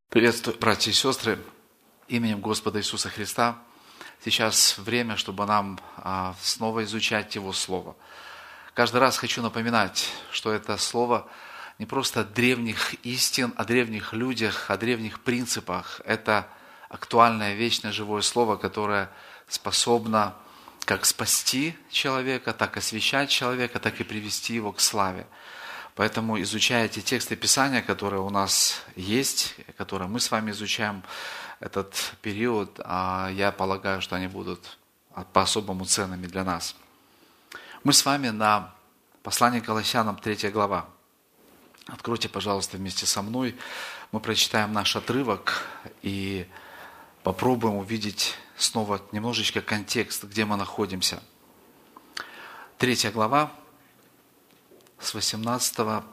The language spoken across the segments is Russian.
Приветствую, братья и сестры, именем Господа Иисуса Христа. Сейчас время, чтобы нам снова изучать Его Слово. Каждый раз хочу напоминать, что это Слово не просто от древних истин, о древних людях, о древних принципах. Это актуальное, вечное, живое Слово, которое способно как спасти человека, так освящать человека, так и привести его к славе. Поэтому, изучая эти тексты Писания, которые у нас есть, которые мы с вами изучаем этот период, я полагаю, что они будут по-особому ценными для нас. Мы с вами на послании к Колоссянам, 3 глава. Откройте, пожалуйста, вместе со мной. Мы прочитаем наш отрывок и попробуем увидеть снова немножечко контекст, где мы находимся. 3 глава. С 18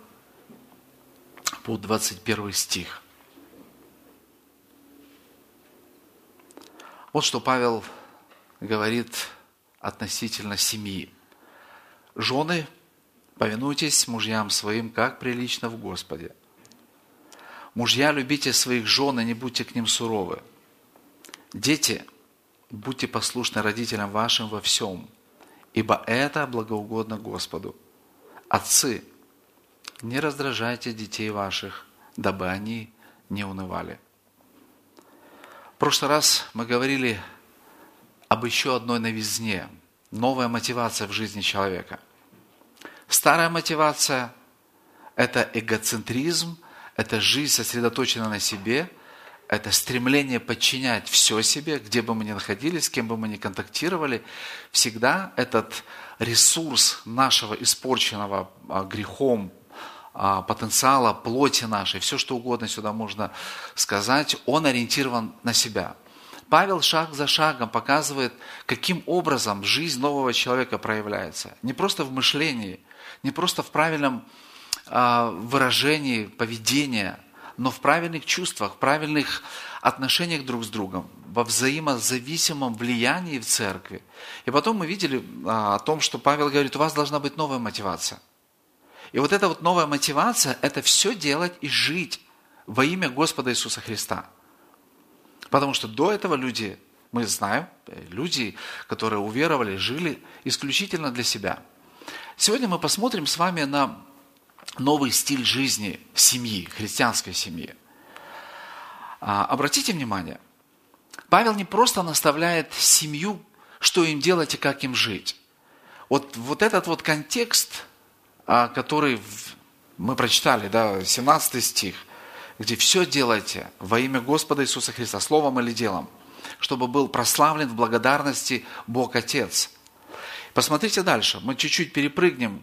по 21 стих. Вот что Павел говорит относительно семьи. «Жены, повинуйтесь мужьям своим, как прилично в Господе. Мужья, любите своих жен и не будьте к ним суровы. Дети, будьте послушны родителям вашим во всем, ибо это благоугодно Господу. Отцы, не раздражайте детей ваших, дабы они не унывали». В прошлый раз мы говорили об еще одной новизне, новая мотивация в жизни человека. Старая мотивация – это эгоцентризм, это жизнь, сосредоточенная на себе, это стремление подчинять все себе, где бы мы ни находились, с кем бы мы ни контактировали. Всегда этот ресурс нашего испорченного грехом потенциала, плоти нашей, все что угодно сюда можно сказать, он ориентирован на себя. Павел шаг за шагом показывает, каким образом жизнь нового человека проявляется. Не просто в мышлении, не просто в правильном выражении поведения, но в правильных чувствах, в правильных отношениях друг с другом, во взаимозависимом влиянии в церкви. И потом мы видели о том, что Павел говорит, у вас должна быть новая мотивация. И вот эта вот новая мотивация – это все делать и жить во имя Господа Иисуса Христа. Потому что до этого люди, мы знаем, люди, которые уверовали, жили исключительно для себя. Сегодня мы посмотрим с вами на новый стиль жизни семьи, христианской семьи. Обратите внимание, Павел не просто наставляет семью, что им делать и как им жить. Вот этот вот контекст, который мы прочитали, 17 стих, где все делайте во имя Господа Иисуса Христа, словом или делом, чтобы был прославлен в благодарности Бог Отец. Посмотрите дальше, мы чуть-чуть перепрыгнем,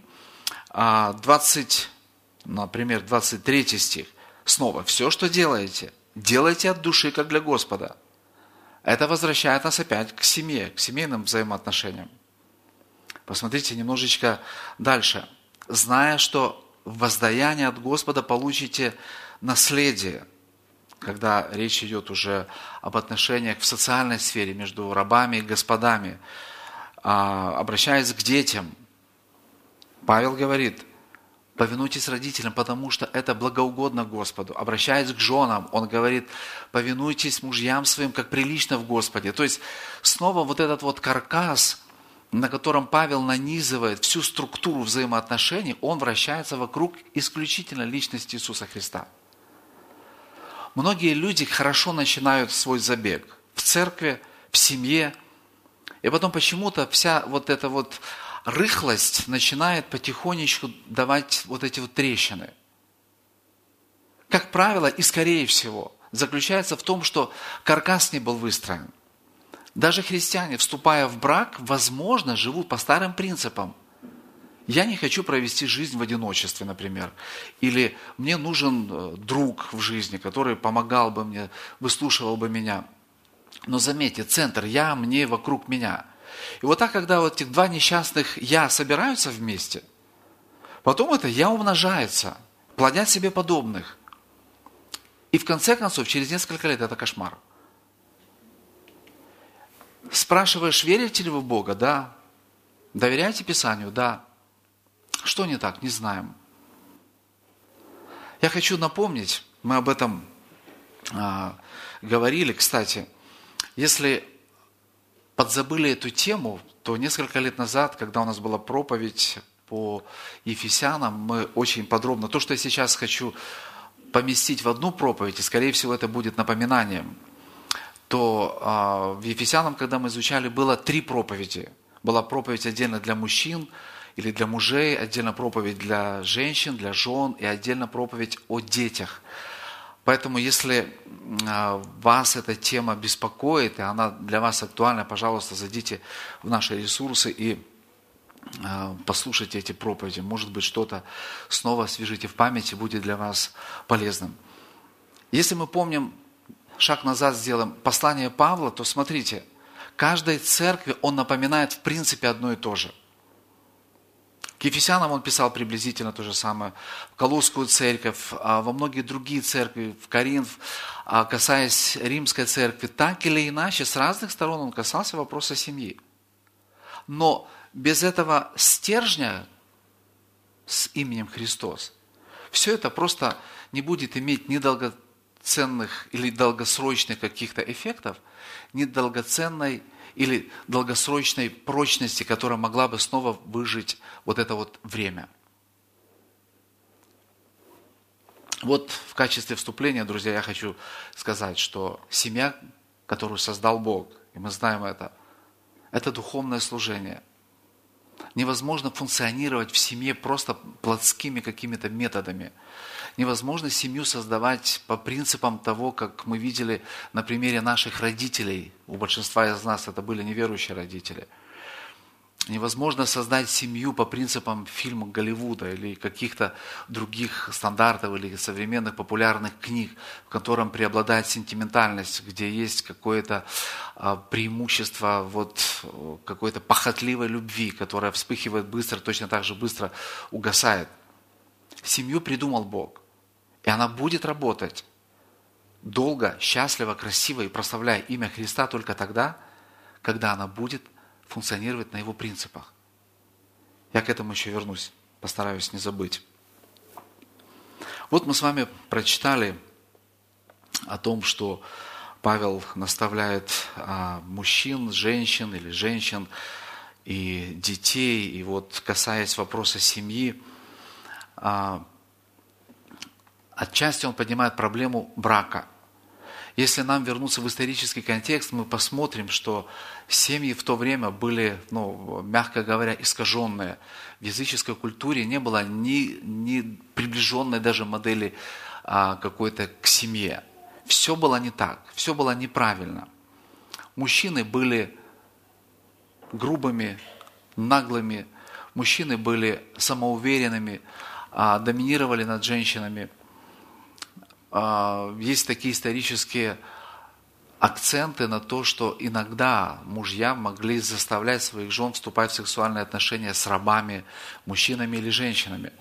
23 стих. Снова, все, что делаете, делайте от души, как для Господа. Это возвращает нас опять к семье, к семейным взаимоотношениям. Посмотрите немножечко дальше. Зная, что в воздаянии от Господа получите наследие, когда речь идет уже об отношениях в социальной сфере между рабами и господами, обращаясь к детям, Павел говорит, повинуйтесь родителям, потому что это благоугодно Господу. Обращаясь к женам, он говорит, повинуйтесь мужьям своим, как прилично в Господе. То есть снова вот этот вот каркас, на котором Павел нанизывает всю структуру взаимоотношений, он вращается вокруг исключительно личности Иисуса Христа. Многие люди хорошо начинают свой забег в церкви, в семье, и потом почему-то вся вот эта вот рыхлость начинает потихонечку давать вот эти вот трещины. Как правило, и скорее всего, заключается в том, что каркас не был выстроен. Даже христиане, вступая в брак, возможно, живут по старым принципам. Я не хочу провести жизнь в одиночестве, например. Или мне нужен друг в жизни, который помогал бы мне, выслушивал бы меня. Но заметьте, центр «я», «мне», «вокруг меня». И вот так, когда вот эти два несчастных «я» собираются вместе, потом это «я» умножается, плодят себе подобных. И в конце концов, через несколько лет это кошмар. Спрашиваешь, верите ли вы в Бога? Да. Доверяете Писанию? Да. Что не так? Не знаем. Я хочу напомнить, мы об этом говорили. Кстати, если подзабыли эту тему, то несколько лет назад, когда у нас была проповедь по Ефесянам, мы очень подробно, то, что я сейчас хочу поместить в одну проповедь, и, скорее всего, это будет напоминанием, то в Ефесянам, когда мы изучали, было 3 проповеди. Была проповедь отдельно для мужчин или для мужей, отдельно проповедь для женщин, для жен и отдельно проповедь о детях. Поэтому, если вас эта тема беспокоит, и она для вас актуальна, пожалуйста, зайдите в наши ресурсы и послушайте эти проповеди. Может быть, что-то снова освежите в памяти, будет для вас полезным. Если мы помним, шаг назад сделаем, послание Павла, то смотрите, каждой церкви он напоминает в принципе одно и то же. К Ефесянам он писал приблизительно то же самое, в Колосскую церковь, во многие другие церкви, в Коринф, касаясь Римской церкви, так или иначе, с разных сторон он касался вопроса семьи. Но без этого стержня с именем Христос, все это просто не будет иметь ни долгоценных или долгосрочных каких-то эффектов, ни долгоценной или долгосрочной прочности, которая могла бы снова выжить вот это вот время. Вот в качестве вступления, друзья, я хочу сказать, что семья, которую создал Бог, и мы знаем это духовное служение. Невозможно функционировать в семье просто плотскими какими-то методами. Невозможно семью создавать по принципам того, как мы видели на примере наших родителей. У большинства из нас это были неверующие родители. Невозможно создать семью по принципам фильма Голливуда или каких-то других стандартов или современных популярных книг, в котором преобладает сентиментальность, где есть какое-то преимущество какой-то похотливой любви, которая вспыхивает быстро, точно так же быстро угасает. Семью придумал Бог, и она будет работать долго, счастливо, красиво и прославляя имя Христа только тогда, когда она будет функционировать на его принципах. Я к этому еще вернусь, постараюсь не забыть. Вот мы с вами прочитали о том, что Павел наставляет мужчин, женщин или женщин и детей, и вот касаясь вопроса семьи, отчасти он поднимает проблему брака. Если нам вернуться в исторический контекст, мы посмотрим, что семьи в то время были, мягко говоря, искаженные. В языческой культуре не было ни приближенной даже модели какой-то к семье. Все было не так, все было неправильно. Мужчины были грубыми, наглыми, мужчины были самоуверенными, доминировали над женщинами. Есть такие исторические акценты на то, что иногда мужья могли заставлять своих жен вступать в сексуальные отношения с рабами, мужчинами или женщинами.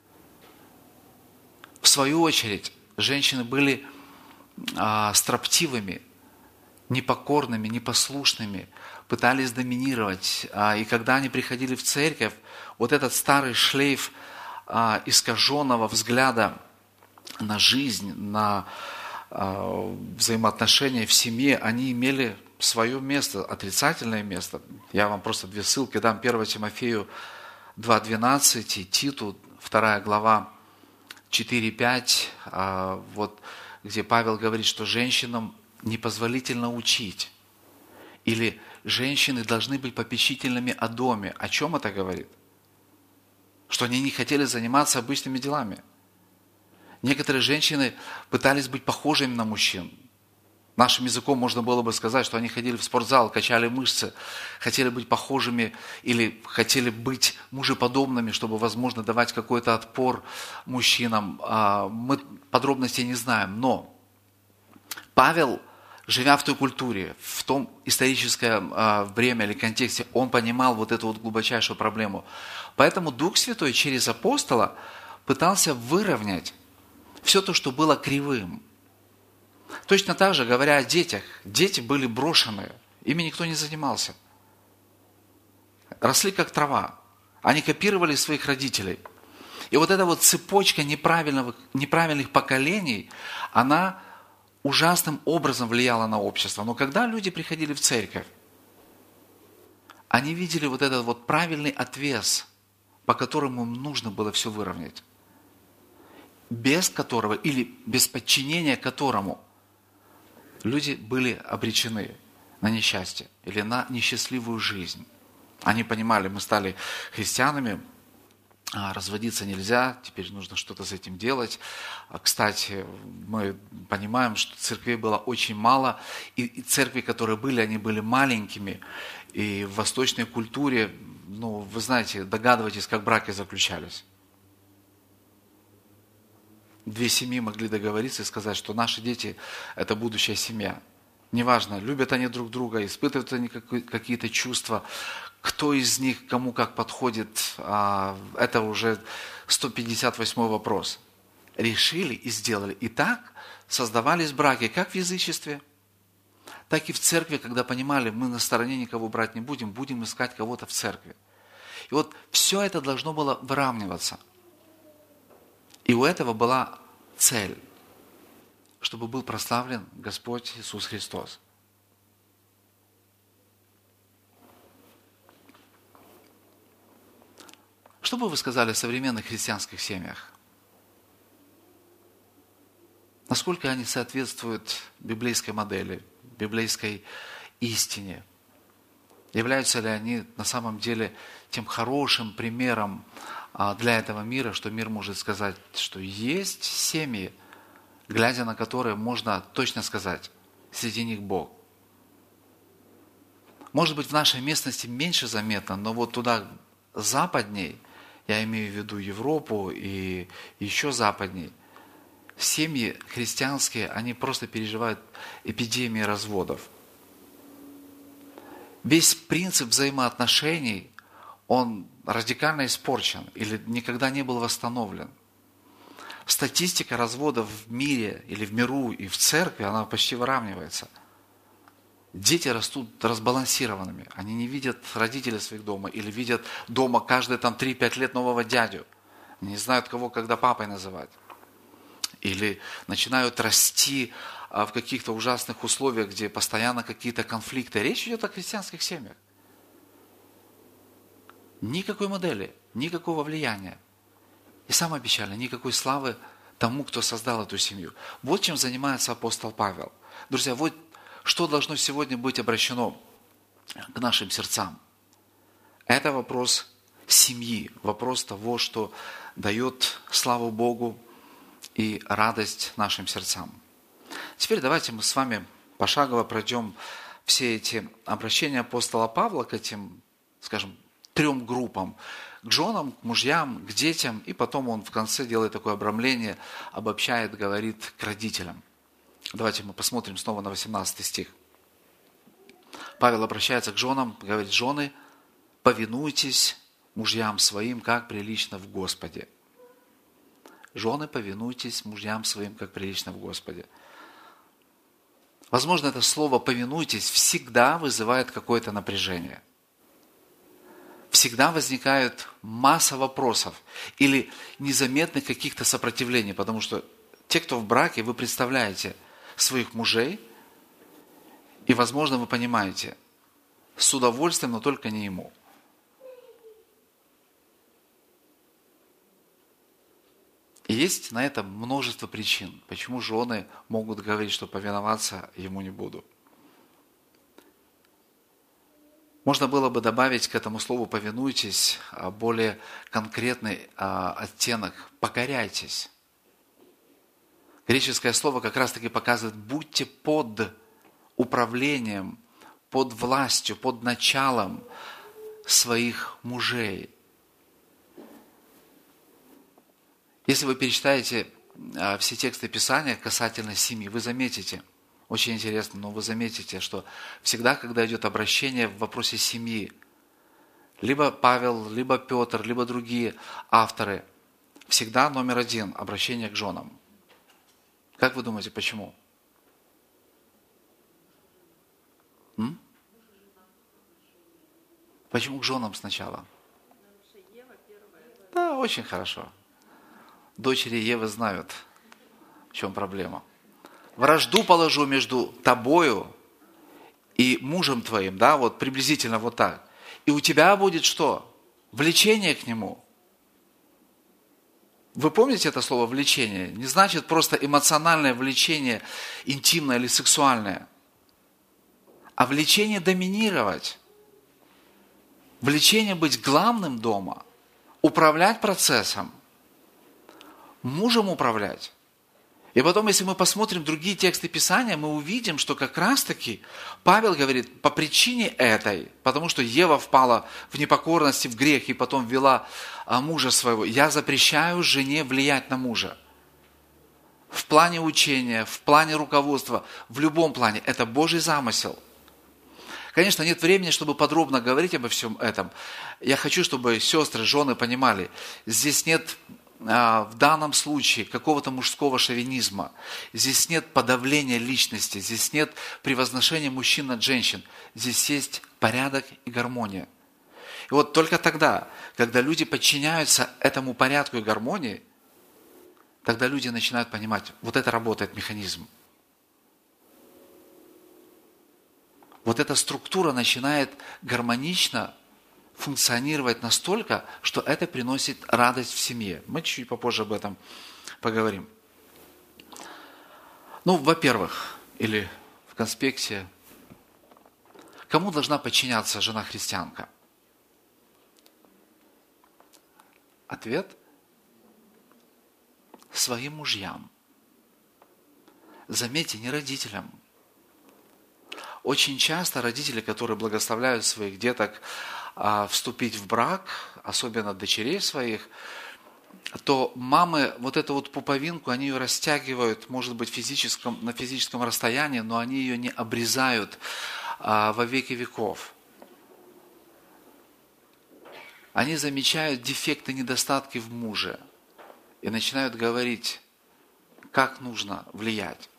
В свою очередь, женщины были строптивыми, непокорными, непослушными, пытались доминировать. И когда они приходили в церковь, вот этот старый шлейф искаженного взгляда на жизнь, на взаимоотношения в семье, они имели свое место, отрицательное место. Я вам просто 2 ссылки дам. 1 Тимофею 2:12 и Титу 2 глава 4-5, где Павел говорит, что женщинам непозволительно учить. Или женщины должны быть попечительными о доме. О чем это говорит? Что они не хотели заниматься обычными делами. Некоторые женщины пытались быть похожими на мужчин. Нашим языком можно было бы сказать, что они ходили в спортзал, качали мышцы, хотели быть похожими или хотели быть мужеподобными, чтобы, возможно, давать какой-то отпор мужчинам. Мы подробностей не знаем, но Павел, живя в той культуре, в том историческое время или контексте, он понимал вот эту вот глубочайшую проблему. Поэтому Дух Святой через апостола пытался выровнять все то, что было кривым. Точно так же, говоря о детях, дети были брошенные, ими никто не занимался. Росли как трава. Они копировали своих родителей. И вот эта вот цепочка неправильных поколений, она ужасным образом влияла на общество. Но когда люди приходили в церковь, они видели вот этот вот правильный отвес, по которому им нужно было все выровнять, без которого или без подчинения которому люди были обречены на несчастье или на несчастливую жизнь. Они понимали, мы стали христианами, разводиться нельзя, теперь нужно что-то с этим делать. Кстати, мы понимаем, что церквей было очень мало, и церкви, которые были, они были маленькими, и в восточной культуре, вы знаете, догадываетесь, как браки заключались. Две семьи могли договориться и сказать, что наши дети – это будущая семья. Неважно, любят они друг друга, испытывают они какие-то чувства, кто из них кому как подходит, это уже 158 вопрос. Решили и сделали. И так создавались браки как в язычестве, так и в церкви, когда понимали, мы на стороне никого брать не будем, будем искать кого-то в церкви. И вот все это должно было выравниваться. И у этого была цель, чтобы был прославлен Господь Иисус Христос. Что бы вы сказали о современных христианских семьях? Насколько они соответствуют библейской модели, библейской истине? Являются ли они на самом деле тем хорошим примером для этого мира, что мир может сказать, что есть семьи, глядя на которые можно точно сказать, среди них Бог. Может быть, в нашей местности меньше заметно, но вот туда западней, я имею в виду Европу и еще западней, семьи христианские, они просто переживают эпидемии разводов. Весь принцип взаимоотношений, он радикально испорчен или никогда не был восстановлен. Статистика разводов в мире или в миру и в церкви, она почти выравнивается. Дети растут разбалансированными. Они не видят родителей своих дома или видят дома каждые 3-5 лет нового дядю. Они не знают, кого когда папой называть. Или начинают расти в каких-то ужасных условиях, где постоянно какие-то конфликты. Речь идет о христианских семьях. Никакой модели, никакого влияния. И самое печальное, никакой славы тому, кто создал эту семью. Вот чем занимается апостол Павел. Друзья, вот что должно сегодня быть обращено к нашим сердцам. Это вопрос семьи, вопрос того, что дает славу Богу и радость нашим сердцам. Теперь давайте мы с вами пошагово пройдем все эти обращения апостола Павла к этим, скажем, 3 группам. К женам, к мужьям, к детям, и потом он в конце делает такое обрамление, обобщает, говорит к родителям. Давайте мы посмотрим снова на 18 стих. Павел обращается к женам, говорит: жены, повинуйтесь мужьям своим, как прилично в Господе. Жены, повинуйтесь мужьям своим, как прилично в Господе. Возможно, это слово «повинуйтесь» всегда вызывает какое-то напряжение. Всегда возникает масса вопросов или незаметных каких-то сопротивлений, потому что те, кто в браке, вы представляете своих мужей, и, возможно, вы понимаете, с удовольствием, но только не ему. И есть на это множество причин, почему жены могут говорить, что повиноваться ему не буду. Можно было бы добавить к этому слову «повинуйтесь» более конкретный оттенок «покоряйтесь». Греческое слово как раз-таки показывает: будьте под управлением, под властью, под началом своих мужей. Если вы перечитаете все тексты Писания касательно семьи, вы заметите, очень интересно, но вы заметите, что всегда, когда идет обращение в вопросе семьи, либо Павел, либо Петр, либо другие авторы, всегда номер 1 – обращение к женам. Как вы думаете, почему? Почему к женам сначала? Да, очень хорошо. Дочери Евы знают, в чем проблема. вражду положу между тобою и мужем твоим, да, вот приблизительно вот так. И у тебя будет что? Влечение к нему. Вы помните это слово влечение? Не значит просто эмоциональное влечение, интимное или сексуальное, а влечение доминировать. Влечение быть главным дома, управлять процессом, мужем управлять. И потом, если мы посмотрим другие тексты Писания, мы увидим, что как раз-таки Павел говорит, по причине этой, потому что Ева впала в непокорность и в грех, и потом вела мужа своего, я запрещаю жене влиять на мужа. В плане учения, в плане руководства, в любом плане. Это Божий замысел. Конечно, нет времени, чтобы подробно говорить обо всем этом. Я хочу, чтобы сестры, жены понимали, здесь нет в данном случае какого-то мужского шовинизма. Здесь нет подавления личности, здесь нет превозношения мужчин над женщин. Здесь есть порядок и гармония. И вот только тогда, когда люди подчиняются этому порядку и гармонии, тогда люди начинают понимать, вот это работает механизм. Вот эта структура начинает гармонично функционировать настолько, что это приносит радость в семье. Мы чуть-чуть попозже об этом поговорим. Ну, во-первых, или в конспекте, кому должна подчиняться жена-христианка? Ответ – своим мужьям. Заметьте, не родителям. Очень часто родители, которые благословляют своих деток вступить в брак, особенно дочерей своих, то мамы вот эту вот пуповинку, они ее растягивают, может быть, на физическом расстоянии, но они ее не обрезают во веки веков. Они замечают дефекты, недостатки в муже и начинают говорить, как нужно влиять.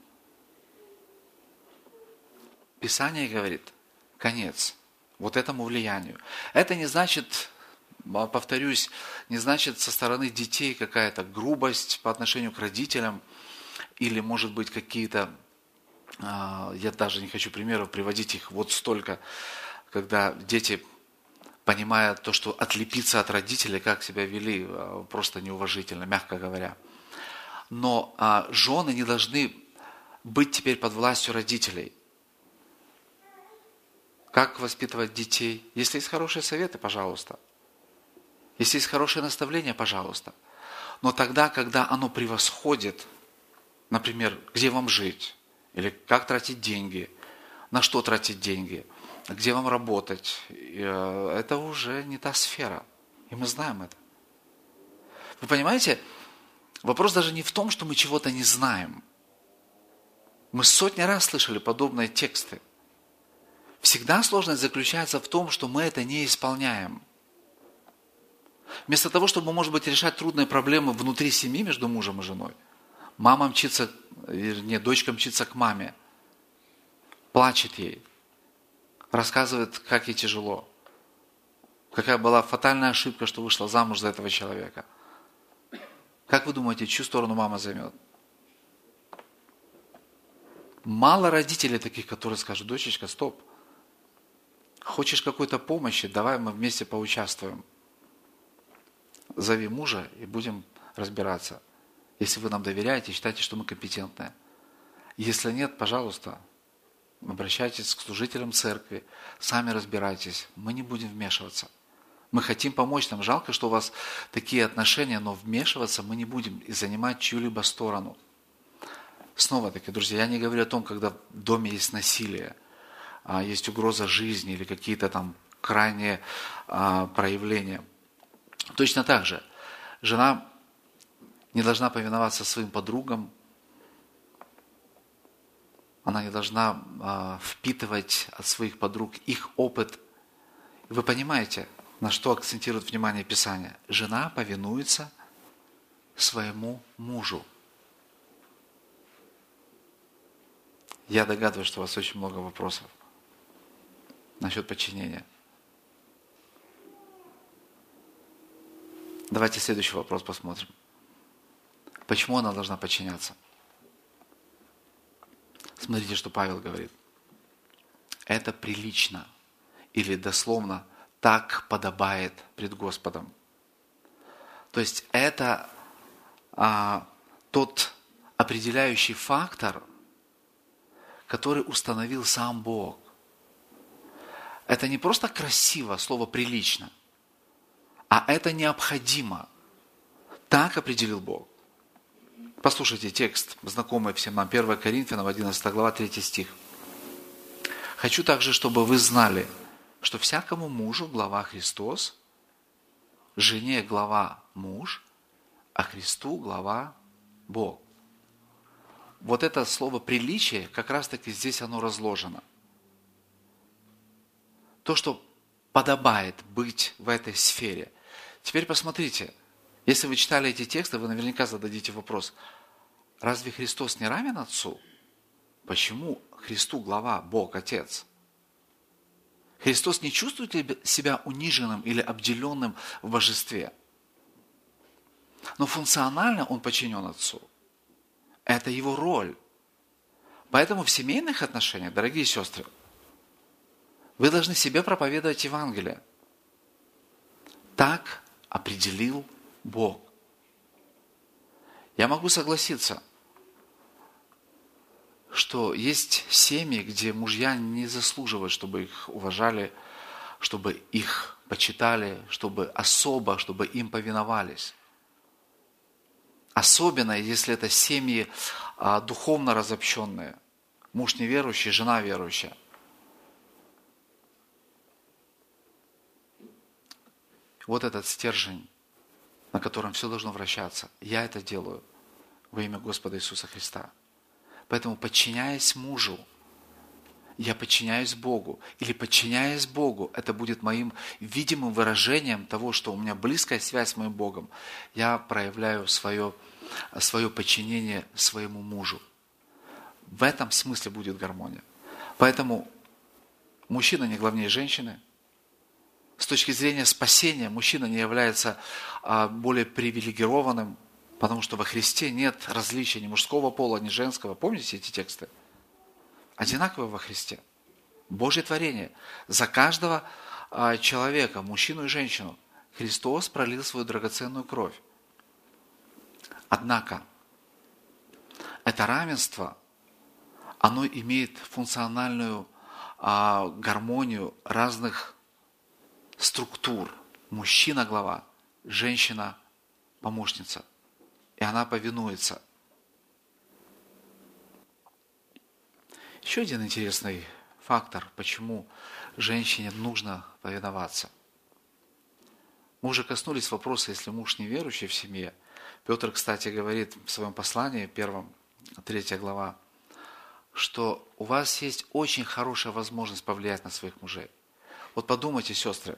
Писание говорит, конец вот этому влиянию. Это не значит, повторюсь, не значит со стороны детей какая-то грубость по отношению к родителям или, может быть, какие-то, я даже не хочу примеров приводить их вот столько, когда дети, понимая то, что отлепиться от родителей, как себя вели, просто неуважительно, мягко говоря. Но жены не должны быть теперь под властью родителей. Как воспитывать детей? Если есть хорошие советы, пожалуйста. Если есть хорошее наставление, пожалуйста. Но тогда, когда оно превосходит, например, где вам жить, или как тратить деньги, на что тратить деньги, где вам работать, это уже не та сфера. И мы знаем это. Вы понимаете, вопрос даже не в том, что мы чего-то не знаем. Мы сотни раз слышали подобные тексты. Всегда сложность заключается в том, что мы это не исполняем. Вместо того, чтобы, может быть, решать трудные проблемы внутри семьи между мужем и женой, дочка мчится к маме, плачет ей, рассказывает, как ей тяжело, какая была фатальная ошибка, что вышла замуж за этого человека. Как вы думаете, чью сторону мама займет? Мало родителей таких, которые скажут, дочечка, стоп. Хочешь какой-то помощи, давай мы вместе поучаствуем. Зови мужа и будем разбираться. Если вы нам доверяете, считайте, что мы компетентны. Если нет, пожалуйста, обращайтесь к служителям церкви, сами разбирайтесь. Мы не будем вмешиваться. Мы хотим помочь, нам жалко, что у вас такие отношения, но вмешиваться мы не будем и занимать чью-либо сторону. Снова-таки, друзья, я не говорю о том, когда в доме есть насилие, есть угроза жизни или какие-то там крайние проявления. Точно так же, жена не должна повиноваться своим подругам, она не должна впитывать от своих подруг их опыт. Вы понимаете, на что акцентирует внимание Писания? Жена повинуется своему мужу. Я догадываюсь, что у вас очень много вопросов насчет подчинения. Давайте следующий вопрос посмотрим. Почему она должна подчиняться? Смотрите, что Павел говорит. Это прилично. Или дословно, так подобает пред Господом. То есть это тот определяющий фактор, который установил сам Бог. Это не просто красиво, слово прилично, а это необходимо. Так определил Бог. Послушайте текст, знакомый всем нам, 1 Коринфянам, 11 глава, 3 стих. «Хочу также, чтобы вы знали, что всякому мужу глава Христос, жене глава муж, а Христу глава Бог». Вот это слово «приличие», как раз-таки здесь оно разложено. То, что подобает быть в этой сфере. Теперь посмотрите, если вы читали эти тексты, вы наверняка зададите вопрос, разве Христос не равен Отцу? Почему Христу глава, Бог, Отец? Христос не чувствует ли себя униженным или обделенным в божестве? Но функционально Он подчинен Отцу. Это Его роль. Поэтому в семейных отношениях, дорогие сестры, вы должны себе проповедовать Евангелие. Так определил Бог. Я могу согласиться, что есть семьи, где мужья не заслуживают, чтобы их уважали, чтобы их почитали, чтобы им повиновались. Особенно, если это семьи духовно разобщенные. Муж неверующий, жена верующая. Вот этот стержень, на котором все должно вращаться. Я это делаю во имя Господа Иисуса Христа. Поэтому, подчиняясь мужу, я подчиняюсь Богу. Или подчиняясь Богу, это будет моим видимым выражением того, что у меня близкая связь с моим Богом. Я проявляю свое подчинение своему мужу. В этом смысле будет гармония. Поэтому мужчина не главнее женщины. С точки зрения спасения мужчина не является более привилегированным, потому что во Христе нет различия ни мужского пола, ни женского. Помните эти тексты? Одинаково во Христе. Божье творение. За каждого человека, мужчину и женщину, Христос пролил свою драгоценную кровь. Однако, это равенство, оно имеет функциональную гармонию разных структур. Мужчина глава, женщина помощница. И она повинуется. Еще один интересный фактор, почему женщине нужно повиноваться. Мы уже коснулись вопроса, если муж неверующий в семье. Петр, кстати, говорит в своем послании, 3 глава, что у вас есть очень хорошая возможность повлиять на своих мужей. Вот подумайте, сестры,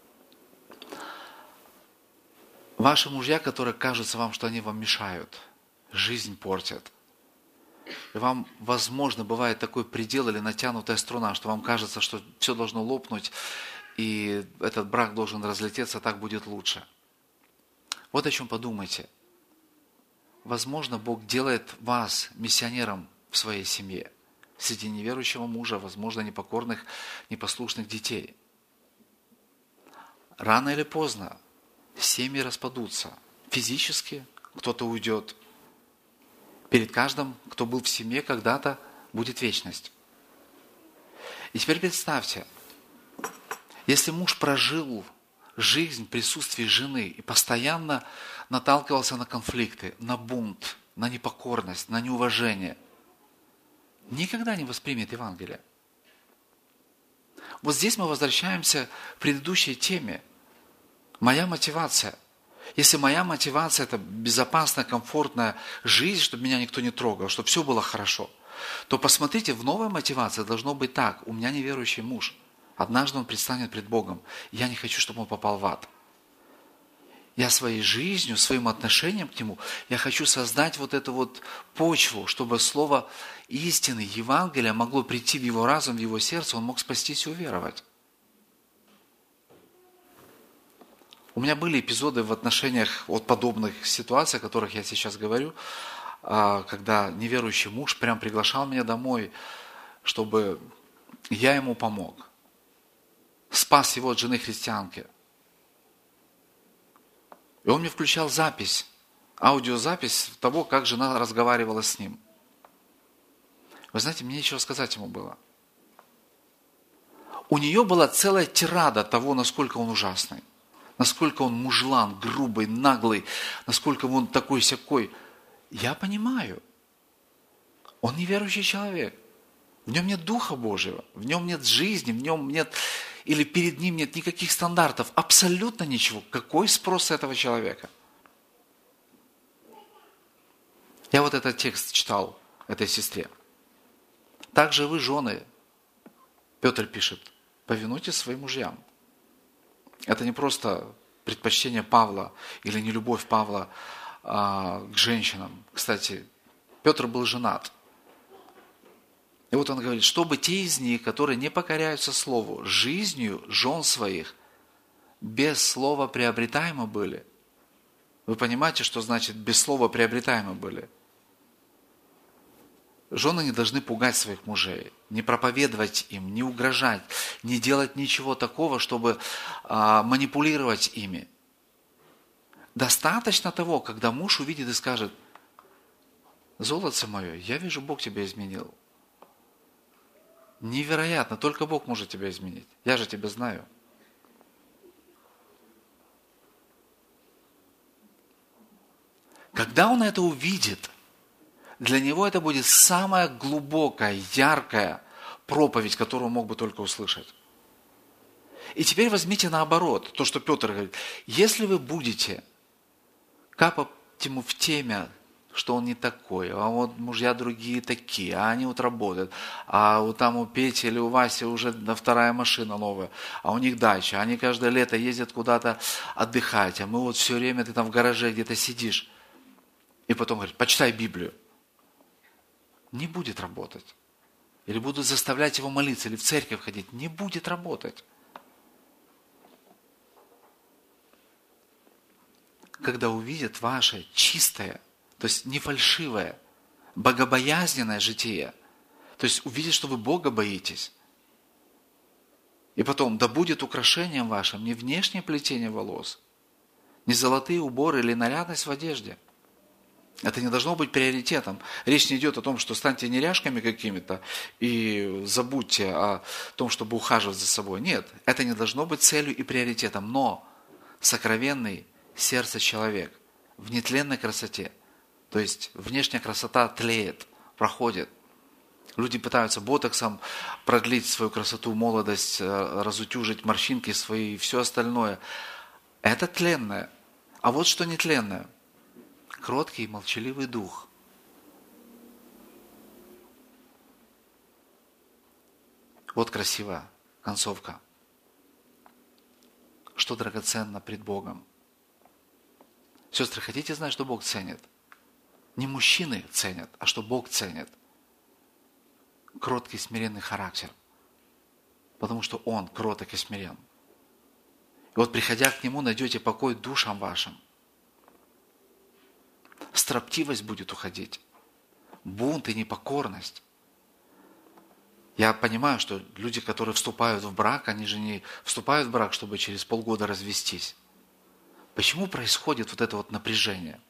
ваши мужья, которые кажутся вам, что они вам мешают, жизнь портят, и вам, возможно, бывает такой предел или натянутая струна, что вам кажется, что все должно лопнуть, и этот брак должен разлететься, так будет лучше. Вот о чем подумайте. Возможно, Бог делает вас миссионером в своей семье, среди неверующего мужа, возможно, непокорных, непослушных детей. Рано или поздно семьи распадутся. Физически кто-то уйдет. Перед каждым, кто был в семье когда-то, будет вечность. И теперь представьте, если муж прожил жизнь в присутствии жены и постоянно наталкивался на конфликты, на бунт, на непокорность, на неуважение, никогда не воспримет Евангелие. Вот здесь мы возвращаемся к предыдущей теме. Моя мотивация. Если моя мотивация – это безопасная, комфортная жизнь, чтобы меня никто не трогал, чтобы все было хорошо, то посмотрите, в новой мотивации должно быть так. У меня неверующий муж. Однажды он предстанет пред Богом. Я не хочу, чтобы он попал в ад. Я своей жизнью, своим отношением к нему, я хочу создать вот эту вот почву, чтобы слово истины, Евангелия могло прийти в его разум, в его сердце, он мог спастись и уверовать. У меня были эпизоды в отношениях, вот подобных ситуаций, о которых я сейчас говорю, когда неверующий муж прям приглашал меня домой, чтобы я ему помог. Спас его от жены христианки. И он мне включал запись, аудиозапись того, как жена разговаривала с ним. Вы знаете, мне нечего сказать ему было. У нее была целая тирада того, насколько он ужасный, насколько он мужлан, грубый, наглый, насколько он такой-сякой. Я понимаю, он неверующий человек. В нем нет Духа Божьего, в нем нет жизни, в нем нет, или перед ним нет никаких стандартов, абсолютно ничего. Какой спрос с этого человека? Я вот этот текст читал этой сестре. Также вы, жены, Петр пишет, повинуйтесь своим мужьям. Это не просто предпочтение Павла или нелюбовь Павла к женщинам. Кстати, Петр был женат. И вот он говорит, чтобы те из них, которые не покоряются слову, жизнью жен своих без слова приобретаемы были. Вы понимаете, что значит без слова приобретаемы были? Жены не должны пугать своих мужей, не проповедовать им, не угрожать, не делать ничего такого, чтобы манипулировать ими. Достаточно того, когда муж увидит и скажет, золотце мое, я вижу, Бог тебя изменил. Невероятно, только Бог может тебя изменить. Я же тебя знаю. Когда он это увидит, для него это будет самая глубокая, яркая проповедь, которую он мог бы только услышать. И теперь возьмите наоборот, то, что Петр говорит. Если вы будете капать ему в теме, что он не такой, а вот мужья другие такие, а они вот работают, а вот там у Пети или у Васи уже вторая машина новая, а у них дача, они каждое лето ездят куда-то отдыхать, а мы вот все время, ты там в гараже где-то сидишь. И потом говорит, почитай Библию. Не будет работать. Или будут заставлять его молиться, или в церковь ходить. Не будет работать. Когда увидят ваше чистое, то есть не фальшивое, богобоязненное житие, то есть увидят, что вы Бога боитесь. И потом, да будет украшением вашим не внешнее плетение волос, не золотые уборы или нарядность в одежде. Это не должно быть приоритетом. Речь не идет о том, что станьте неряшками какими-то и забудьте о том, чтобы ухаживать за собой. Нет, это не должно быть целью и приоритетом. Но сокровенный сердце человек в нетленной красоте, то есть внешняя красота тлеет, проходит. Люди пытаются ботоксом продлить свою красоту, молодость, разутюжить морщинки свои и все остальное. Это тленное. А вот что нетленное. Кроткий и молчаливый дух. Вот красивая концовка. Что драгоценно пред Богом. Сестры, хотите знать, что Бог ценит? Не мужчины ценят, а что Бог ценит. Кроткий, смиренный характер. Потому что Он кроток и смирен. И вот приходя к Нему, найдете покой душам вашим. Строптивость будет уходить. Бунт и непокорность. Я понимаю, что люди, которые вступают в брак, они же не вступают в брак, чтобы через полгода развестись. Почему происходит вот это вот напряжение?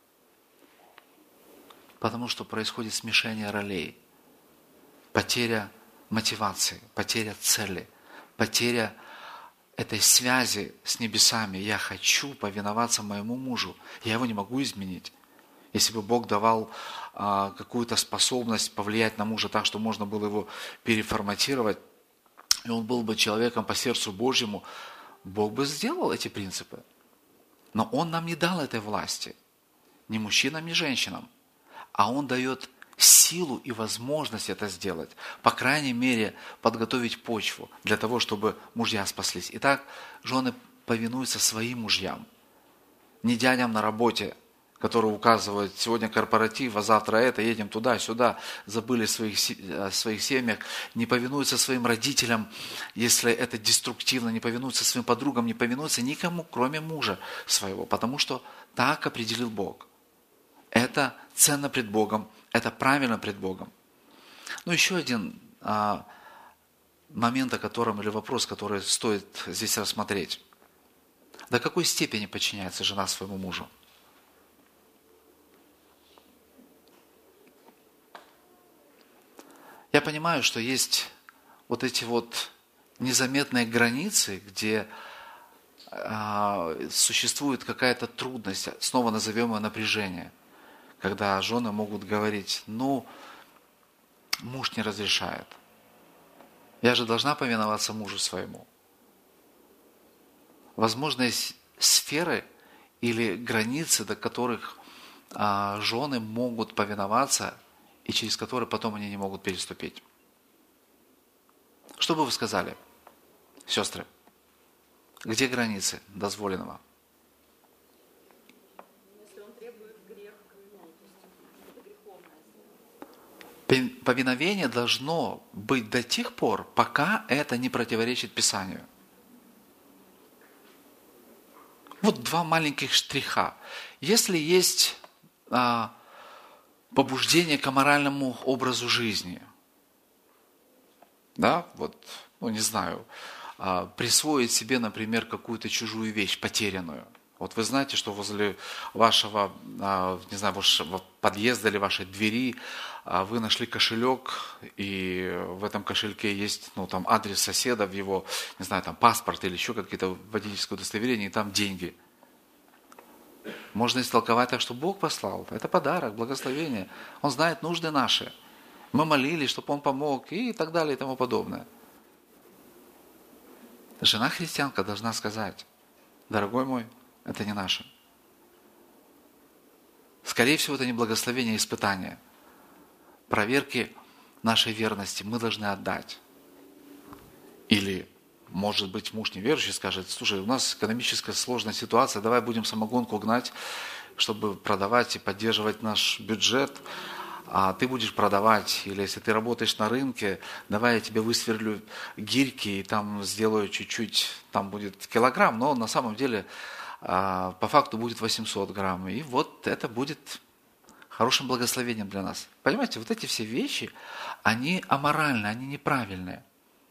Потому что происходит смешение ролей. Потеря мотивации, потеря цели, потеря этой связи с небесами. Я хочу повиноваться моему мужу. Я его не могу изменить. Если бы Бог давал какую-то способность повлиять на мужа так, что можно было его переформатировать, и он был бы человеком по сердцу Божьему, Бог бы сделал эти принципы. Но Он нам не дал этой власти. Ни мужчинам, ни женщинам. А Он дает силу и возможность это сделать. По крайней мере, подготовить почву для того, чтобы мужья спаслись. Итак, жены повинуются своим мужьям. Не дядям на работе, которые указывают, сегодня корпоратив, а завтра это, едем туда-сюда, забыли о своих семьях, не повинуются своим родителям, если это деструктивно, не повинуются своим подругам, не повинуются никому, кроме мужа своего, потому что так определил Бог. Это ценно пред Богом, это правильно пред Богом. Ну, еще один момент, о котором, или вопрос, который стоит здесь рассмотреть. До какой степени подчиняется жена своему мужу? Я понимаю, что есть вот эти вот незаметные границы, где существует какая-то трудность, снова назовем ее напряжение, когда жены могут говорить, ну, муж не разрешает. Я же должна повиноваться мужу своему. Возможно, есть сферы или границы, до которых жены могут повиноваться, и через которые потом они не могут переступить. Что бы вы сказали, сестры? Где границы дозволенного? Если он требует грех, это греховное. Повиновение должно быть до тех пор, пока это не противоречит Писанию. Вот два маленьких штриха. Если есть побуждение к аморальному образу жизни, да, вот, ну не знаю, присвоить себе, например, какую-то чужую вещь, потерянную. Вот вы знаете, что возле вашего, не знаю, вашего подъезда или вашей двери вы нашли кошелек, и в этом кошельке есть, ну, там, адрес соседа, в его, не знаю, там, паспорт или еще какие-то водительские удостоверения, и там деньги. Можно истолковать так, что Бог послал. Это подарок, благословение. Он знает нужды наши. Мы молились, чтобы Он помог, и так далее, и тому подобное. Жена христианка должна сказать, дорогой мой, это не наше. Скорее всего, это не благословение, а испытание. Проверки нашей верности мы должны отдать. Или, может быть, муж неверующий скажет, слушай, у нас экономическая сложная ситуация, давай будем самогонку гнать, чтобы продавать и поддерживать наш бюджет, а ты будешь продавать. Или если ты работаешь на рынке, давай я тебе высверлю гирьки и там сделаю чуть-чуть, там будет килограмм, но на самом деле по факту будет 800 грамм. И вот это будет хорошим благословением для нас. Понимаете, вот эти все вещи, они аморальны, они неправильные.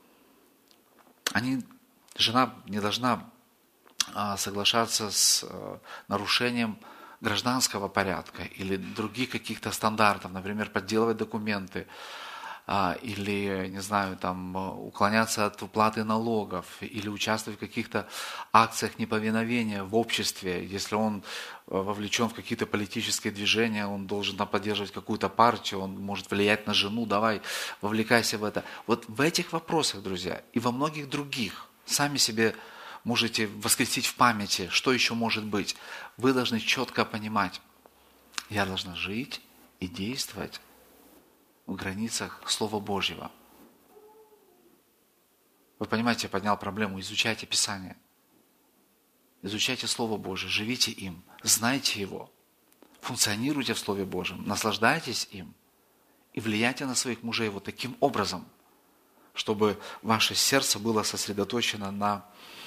Жена не должна соглашаться с нарушением гражданского порядка или других каких-то стандартов, например, подделывать документы, или, не знаю, там, уклоняться от уплаты налогов, или участвовать в каких-то акциях неповиновения в обществе. Если он вовлечен в какие-то политические движения, он должен там поддерживать какую-то партию, он может влиять на жену, давай, вовлекайся в это. Вот в этих вопросах, друзья, и во многих других, сами себе можете воскресить в памяти, что еще может быть. Вы должны четко понимать, я должна жить и действовать в границах Слова Божьего. Вы понимаете, я поднял проблему, изучайте Писание. Изучайте Слово Божие, живите им, знайте его, функционируйте в Слове Божьем, наслаждайтесь им и влияйте на своих мужей вот таким образом, чтобы ваше сердце было сосредоточено на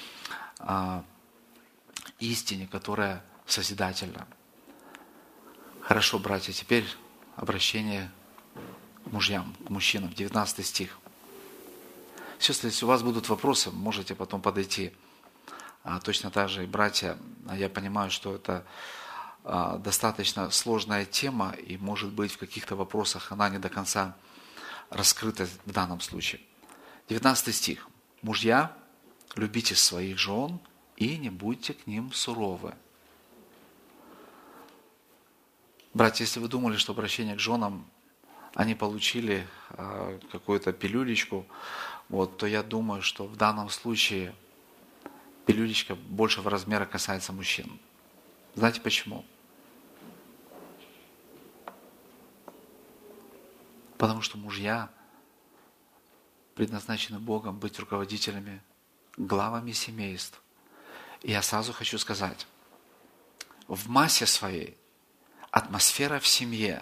истине, которая созидательна. Хорошо, братья, теперь обращение к мужьям, к мужчинам, 19 стих. Сестры, если у вас будут вопросы, можете потом подойти. Точно так же и братья, я понимаю, что это достаточно сложная тема, и, может быть, в каких-то вопросах она не до конца раскрыта в данном случае. 19 стих. Мужья, любите своих жен и не будьте к ним суровы. Братья, если вы думали, что обращение к женам, они получили какую-то пилюлечку, вот, то я думаю, что в данном случае пилюлечка большего размера касается мужчин. Знаете почему? Потому что мужья предназначены Богом быть руководителями, главами семейств. И я сразу хочу сказать, в массе своей атмосфера в семье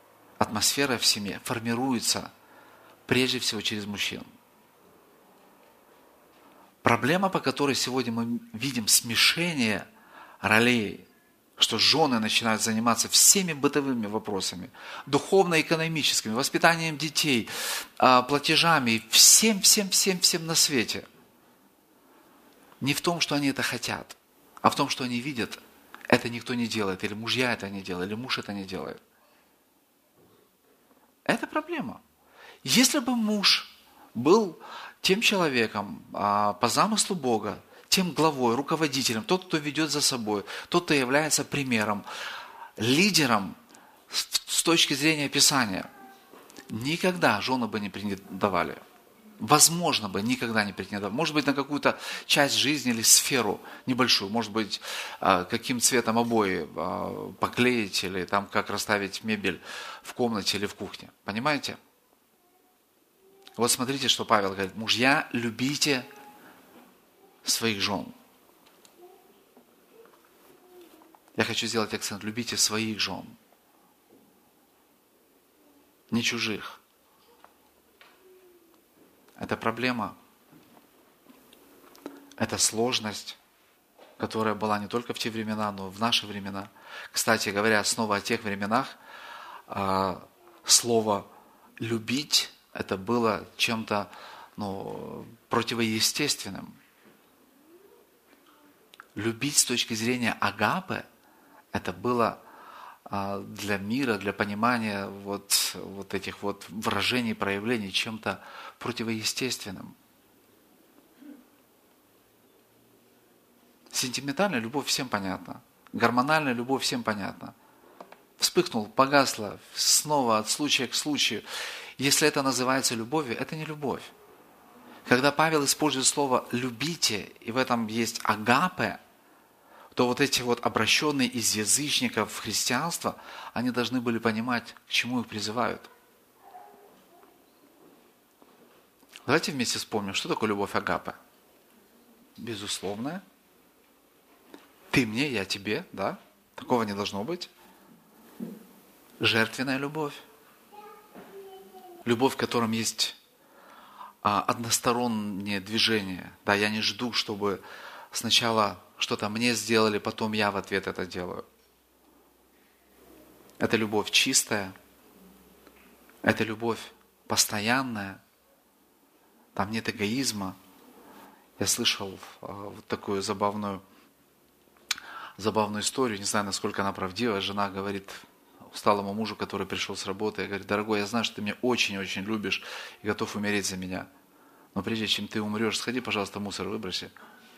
формируется прежде всего через мужчин. Проблема, по которой сегодня мы видим смешение ролей что жены начинают заниматься всеми бытовыми вопросами, духовно-экономическими, воспитанием детей, платежами, всем на свете. Не в том, что они это хотят, а в том, что они видят, это никто не делает, или мужья это не делают, или муж это не делает. Это проблема. Если бы муж был тем человеком по замыслу Бога, тем главой, руководителем, тот, кто ведет за собой, тот, кто является примером, лидером с точки зрения Писания, никогда жены бы не претендовали. Возможно бы, никогда не претендовали. Может быть, на какую-то часть жизни или сферу небольшую. Может быть, каким цветом обои поклеить или там как расставить мебель в комнате или в кухне. Понимаете? Вот смотрите, что Павел говорит. Мужья, любите своих жен. Я хочу сделать акцент. Любите своих жен. Не чужих. Это проблема. Это сложность, которая была не только в те времена, но и в наши времена. Кстати говоря, снова о тех временах, слово «любить» это было чем-то противоестественным. Любить с точки зрения агапы, это было для мира, для понимания вот этих вот выражений, проявлений чем-то противоестественным. Сентиментальная любовь всем понятна. Гормональная любовь всем понятна. Вспыхнул, погасла, снова от случая к случаю. Если это называется любовью, это не любовь. Когда Павел использует слово «любите», и в этом есть агапе, то вот эти вот обращенные из язычников в христианство, они должны были понимать, к чему их призывают. Давайте вместе вспомним, что такое любовь агапе. Безусловная. Ты мне, я тебе, да? Такого не должно быть. Жертвенная любовь. Любовь, в котором есть одностороннее движение. Да, я не жду, чтобы сначала что-то мне сделали, потом я в ответ это делаю. Это любовь чистая. Это любовь постоянная. Там нет эгоизма. Я слышал вот такую забавную историю, не знаю, насколько она правдива. Жена говорит усталому мужу, который пришел с работы, говорит: дорогой, я знаю, что ты меня очень-очень любишь и готов умереть за меня. Но прежде чем ты умрешь, сходи, пожалуйста, мусор выброси.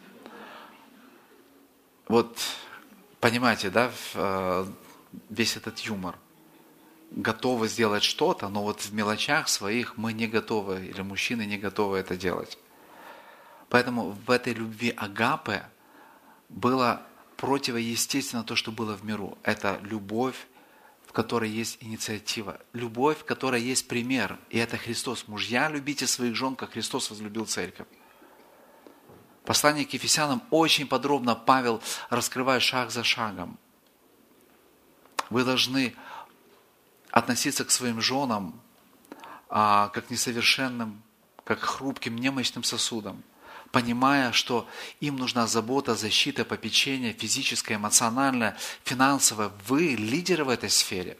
Вот, понимаете, да, весь этот юмор. Готовы сделать что-то, но вот в мелочах своих мы не готовы, или мужчины не готовы это делать. Поэтому в этой любви агапе было противоестественно то, что было в миру. Это любовь, в которой есть инициатива. Любовь, в которой есть пример. И это Христос. Мужья, любите своих жен, как Христос возлюбил церковь. Послание к Ефесянам очень подробно Павел раскрывает шаг за шагом. Вы должны относиться к своим женам как несовершенным, как хрупким, немощным сосудам, понимая, что им нужна забота, защита, попечение, физическое, эмоциональное, финансовое. Вы лидеры в этой сфере.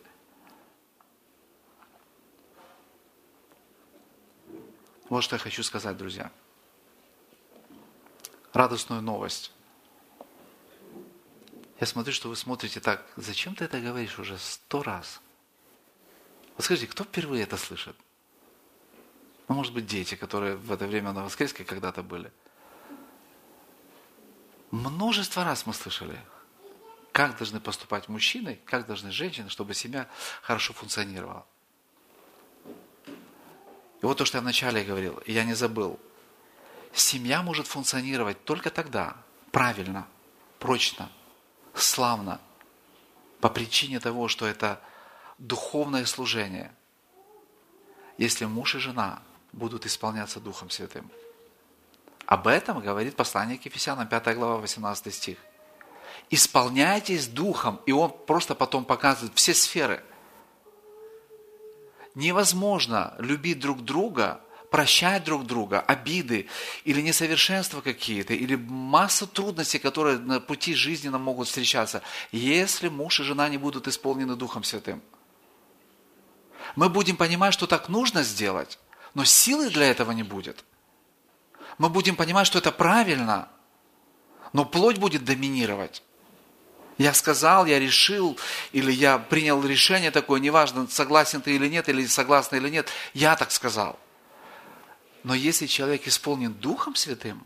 Вот что я хочу сказать, друзья. Радостную новость. Я смотрю, что вы смотрите так. Зачем ты это говоришь уже 100 раз? Вот скажите, кто впервые это слышит? Ну, может быть, дети, которые в это время на Воскреске когда-то были. Множество раз мы слышали, как должны поступать мужчины, как должны женщины, чтобы семья хорошо функционировала. И вот то, что я вначале говорил, и я не забыл. Семья может функционировать только тогда, правильно, прочно, славно, по причине того, что это духовное служение, если муж и жена будут исполняться Духом Святым. Об этом говорит послание к Ефесянам, 5 глава, 18 стих. Исполняйтесь Духом, и он просто потом показывает все сферы. Невозможно любить друг друга, прощать друг друга, обиды или несовершенства какие-то, или масса трудностей, которые на пути жизни нам могут встречаться, если муж и жена не будут исполнены Духом Святым. Мы будем понимать, что так нужно сделать, но силы для этого не будет. Мы будем понимать, что это правильно, но плоть будет доминировать. Я сказал, я решил, или я принял решение такое, неважно, согласен ты или нет, или согласна или нет, я так сказал. Но если человек исполнен Духом Святым,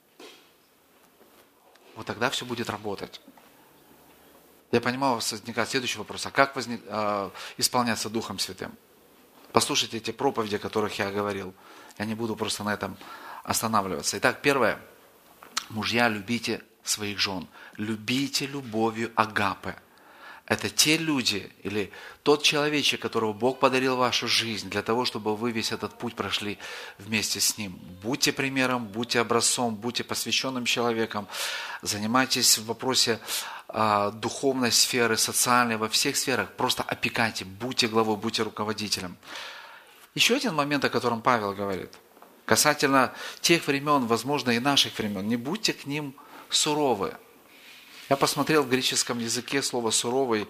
вот тогда все будет работать. Я понимаю, у вас возникает следующий вопрос, а как исполняться Духом Святым? Послушайте эти проповеди, о которых я говорил. Я не буду просто на этом останавливаться. Итак, первое. Мужья, любите своих жен. Любите любовью агапе. Это те люди или тот человечек, которого Бог подарил в вашу жизнь, для того, чтобы вы весь этот путь прошли вместе с Ним. Будьте примером, будьте образцом, будьте посвященным человеком. Занимайтесь в вопросе духовной сферы, социальной, во всех сферах. Просто опекайте, будьте главой, будьте руководителем. Еще один момент, о котором Павел говорит. Касательно тех времен, возможно, и наших времен. Не будьте к ним суровы. Я посмотрел в греческом языке слово «суровый»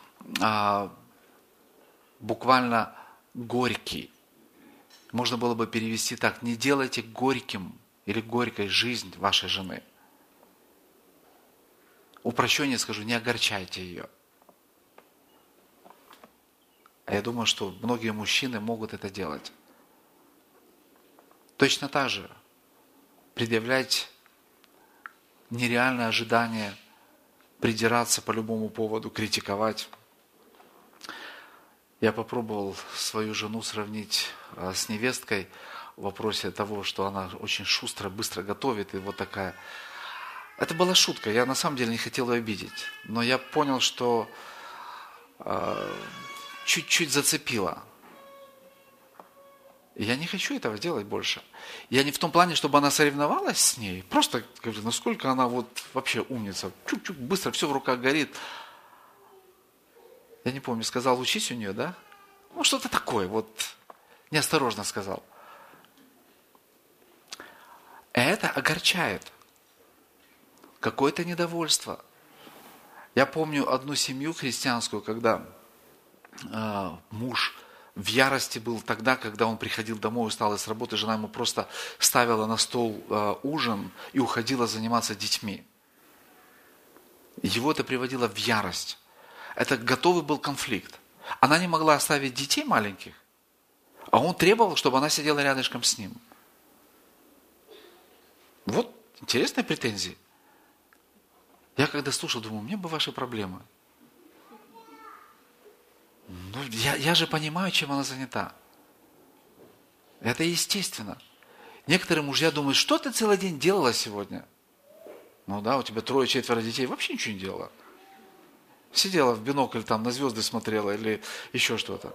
буквально «горький». Можно было бы перевести так: не делайте горьким или горькой жизнь вашей жены. Упрощение скажу, не огорчайте ее. А я думаю, что многие мужчины могут это делать. Точно так же предъявлять нереальные ожидания, придираться по любому поводу, критиковать. Я попробовал свою жену сравнить с невесткой в вопросе того, что она очень шустро, быстро готовит, и вот такая. Это была шутка, я на самом деле не хотел ее обидеть, но я понял, что чуть-чуть зацепило. И я не хочу этого делать больше. Я не в том плане, чтобы она соревновалась с ней. Просто говорю, насколько она вот вообще умница. Чуть-чуть быстро, все в руках горит. Я не помню, сказал, учись у нее, да? Ну, что-то такое, вот неосторожно сказал. Это огорчает. Какое-то недовольство. Я помню одну семью христианскую, когда муж в ярости был тогда, когда он приходил домой, усталый с работы, жена ему просто ставила на стол ужин и уходила заниматься детьми. Его это приводило в ярость. Это готовый был конфликт. Она не могла оставить детей маленьких, а он требовал, чтобы она сидела рядышком с ним. Вот интересные претензии. Я когда слушал, думаю, мне бы ваши проблемы. Ну, я же понимаю, чем она занята. Это естественно. Некоторые мужья думают, что ты целый день делала сегодня? Ну да, у тебя 3-4 детей, вообще ничего не делала. Сидела в бинокль, там на звезды смотрела или еще что-то.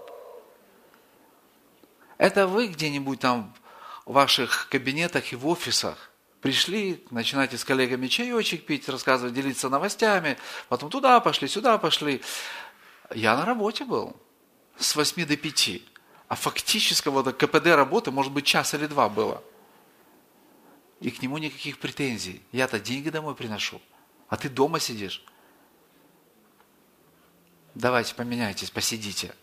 Это вы где-нибудь там в ваших кабинетах и в офисах пришли, начинаете с коллегами чаечек пить, рассказывать, делиться новостями, потом туда пошли, сюда пошли. Я на работе был с 8 до 5, а фактического КПД работы, может быть, 1 или 2 было. И к нему никаких претензий. Я-то деньги домой приношу, а ты дома сидишь. Давайте поменяйтесь, посидите.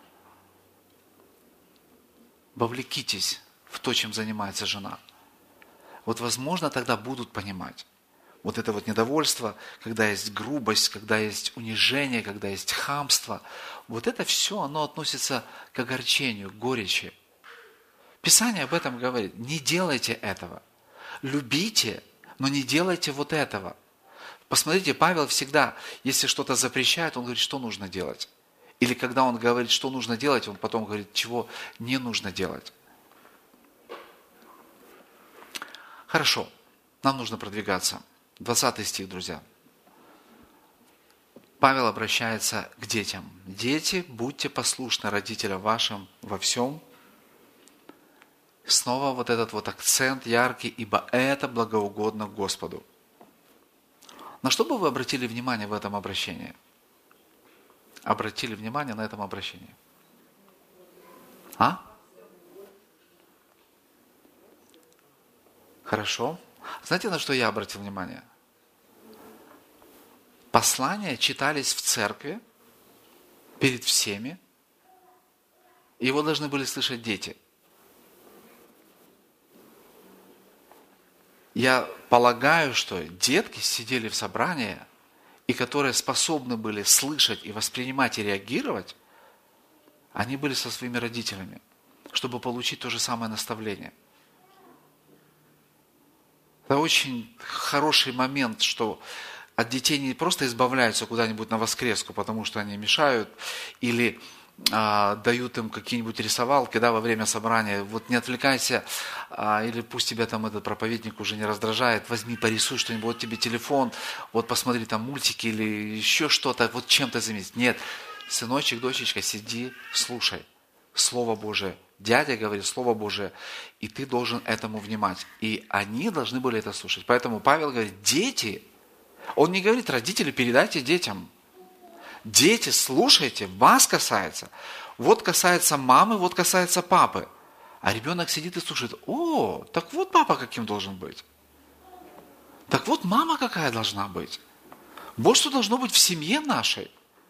Вовлекитесь в то, чем занимается жена. Вот, возможно, тогда будут понимать. Вот это вот недовольство, когда есть грубость, когда есть унижение, когда есть хамство. Вот это все, оно относится к огорчению, к горечи. Писание об этом говорит. Не делайте этого. Любите, но не делайте вот этого. Посмотрите, Павел всегда, если что-то запрещает, он говорит, что нужно делать. Или когда он говорит, что нужно делать, он потом говорит, чего не нужно делать. Хорошо, нам нужно продвигаться. 20 стих, друзья. Павел обращается к детям. Дети, будьте послушны родителям вашим во всем. Снова вот этот вот акцент яркий, ибо это благоугодно Господу. На что бы вы обратили внимание в этом обращении? Обратили внимание на этом обращении? А? Хорошо. Знаете, на что я обратил внимание? Послания читались в церкви перед всеми. Его должны были слышать дети. Я полагаю, что детки сидели в собрании, и которые способны были слышать и воспринимать и реагировать, они были со своими родителями, чтобы получить то же самое наставление. Это очень хороший момент, что от детей не просто избавляются куда-нибудь на воскреску, потому что они мешают, или дают им какие-нибудь рисовалки, во время собрания. Вот не отвлекайся, или пусть тебя там этот проповедник уже не раздражает, возьми, порисуй что-нибудь, вот тебе телефон, вот посмотри там мультики или еще что-то, вот чем-то займись. Нет, сыночек, дочечка, сиди, слушай Слово Божие. Дядя говорит Слово Божие, и ты должен этому внимать. И они должны были это слушать. Поэтому Павел говорит, дети, он не говорит, родители, передайте детям. Дети, слушайте, вас касается. Вот касается мамы, вот касается папы. А ребенок сидит и слушает, о, так вот папа каким должен быть. Так вот мама какая должна быть. Вот что должно быть в семье нашей.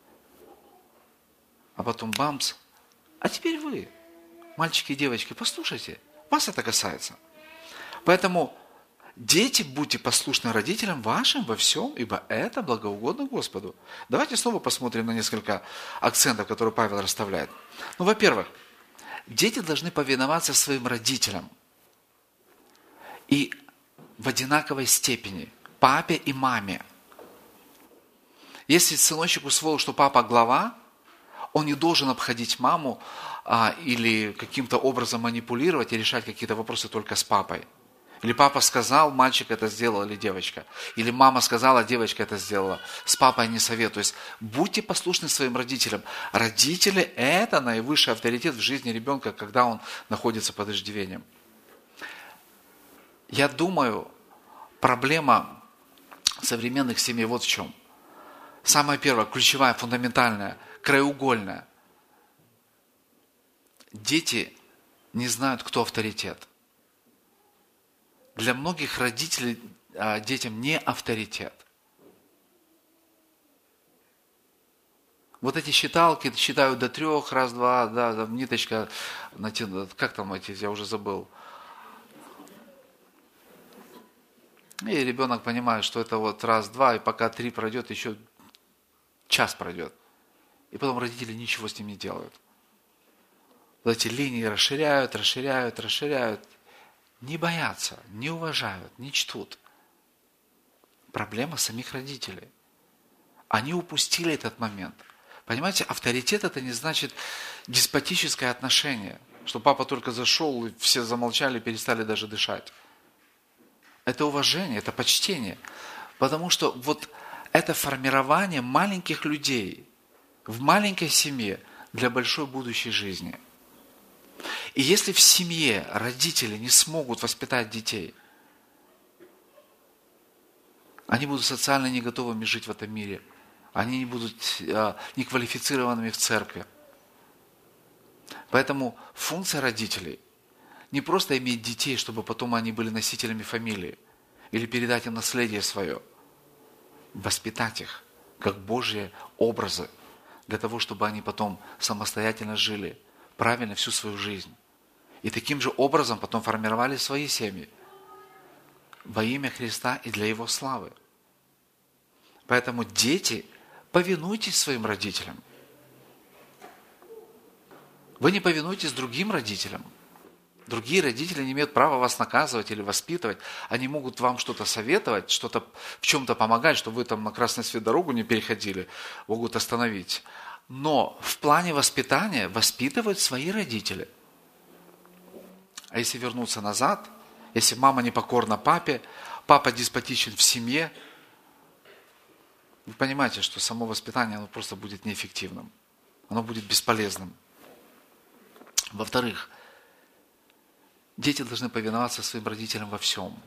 А потом бамс. А теперь вы, мальчики и девочки, послушайте, вас это касается. Поэтому дети, будьте послушны родителям вашим во всем, ибо это благоугодно Господу. Давайте снова посмотрим на несколько акцентов, которые Павел расставляет. Ну, во-первых, дети должны повиноваться своим родителям. И в одинаковой степени, папе и маме. Если сыночек усвоил, что папа глава, он не должен обходить маму или каким-то образом манипулировать и решать какие-то вопросы только с папой. Или папа сказал, мальчик это сделал, или девочка. Или мама сказала, девочка это сделала. С папой не советую. То есть будьте послушны своим родителям. Родители – это наивысший авторитет в жизни ребенка, когда он находится под иждивением. Я думаю, проблема современных семей вот в чем. Самое первое, ключевая, фундаментальная, краеугольная. Дети не знают, кто авторитет. Для многих родителей детям не авторитет. Вот эти считалки считают до 3, раз, два, да, там ниточка, как там эти, я уже забыл. И ребенок понимает, что это вот раз, два, и пока 3 пройдет, еще час пройдет. И потом родители ничего с ним не делают. Вот эти линии расширяют. Не боятся, не уважают, не чтут. Проблема самих родителей. Они упустили этот момент. Понимаете, авторитет это не значит деспотическое отношение, что папа только зашел, и все замолчали, перестали даже дышать. Это уважение, это почтение. Потому что вот это формирование маленьких людей в маленькой семье для большой будущей жизни. И если в семье родители не смогут воспитать детей, они будут социально не готовыми жить в этом мире. Они не будут неквалифицированными в церкви. Поэтому функция родителей не просто иметь детей, чтобы потом они были носителями фамилии или передать им наследие свое. Воспитать их как Божьи образы для того, чтобы они потом самостоятельно жили правильно всю свою жизнь. И таким же образом потом формировали свои семьи во имя Христа и для Его славы. Поэтому дети, повинуйтесь своим родителям. Вы не повинуйтесь другим родителям. Другие родители не имеют права вас наказывать или воспитывать. Они могут вам что-то советовать, что-то в чем-то помогать, чтобы вы там на красный свет дорогу не переходили, могут остановить. Но в плане воспитания воспитывают свои родители. А если вернуться назад, если мама непокорна папе, папа деспотичен в семье, вы понимаете, что само воспитание оно просто будет неэффективным. Оно будет бесполезным. Во-вторых, дети должны повиноваться своим родителям во всем.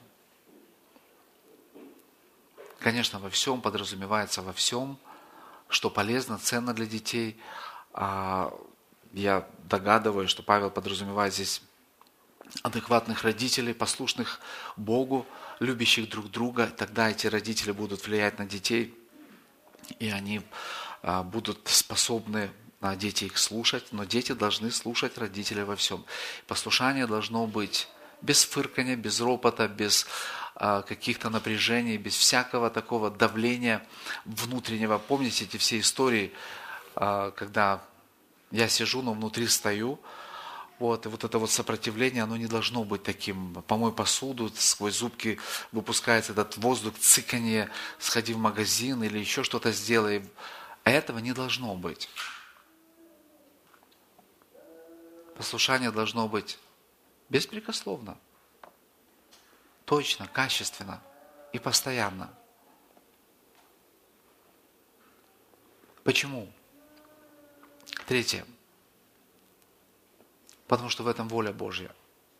Конечно, во всем подразумевается во всем, что полезно, ценно для детей. Я догадываюсь, что Павел подразумевает здесь адекватных родителей, послушных Богу, любящих друг друга. Тогда эти родители будут влиять на детей, и они будут способны дети их слушать, но дети должны слушать родителей во всем. Послушание должно быть без фыркания, без ропота, без каких-то напряжений, без всякого такого давления внутреннего. Помните эти все истории, когда я сижу, но внутри стою, и вот это вот сопротивление, оно не должно быть таким. Помой посуду, сквозь зубки выпускается этот воздух, цыканье, сходи в магазин или еще что-то сделай. Этого не должно быть. Послушание должно быть беспрекословно, точно, качественно и постоянно. Почему? Третье. Потому что в этом воля Божья.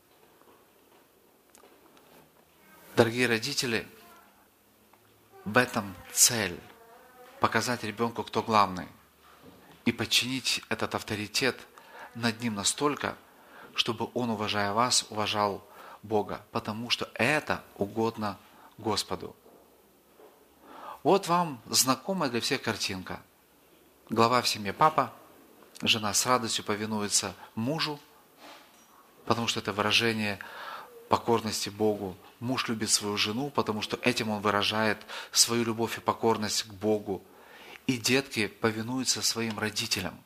Дорогие родители, в этом цель – показать ребенку, кто главный, и подчинить этот авторитет над ним настолько, чтобы он, уважая вас, уважал Бога, потому что это угодно Господу. Вот вам знакомая для всех картинка. Глава в семье папа, жена с радостью повинуется мужу, потому что это выражение покорности Богу. Муж любит свою жену, потому что этим он выражает свою любовь и покорность к Богу. И детки повинуются своим родителям.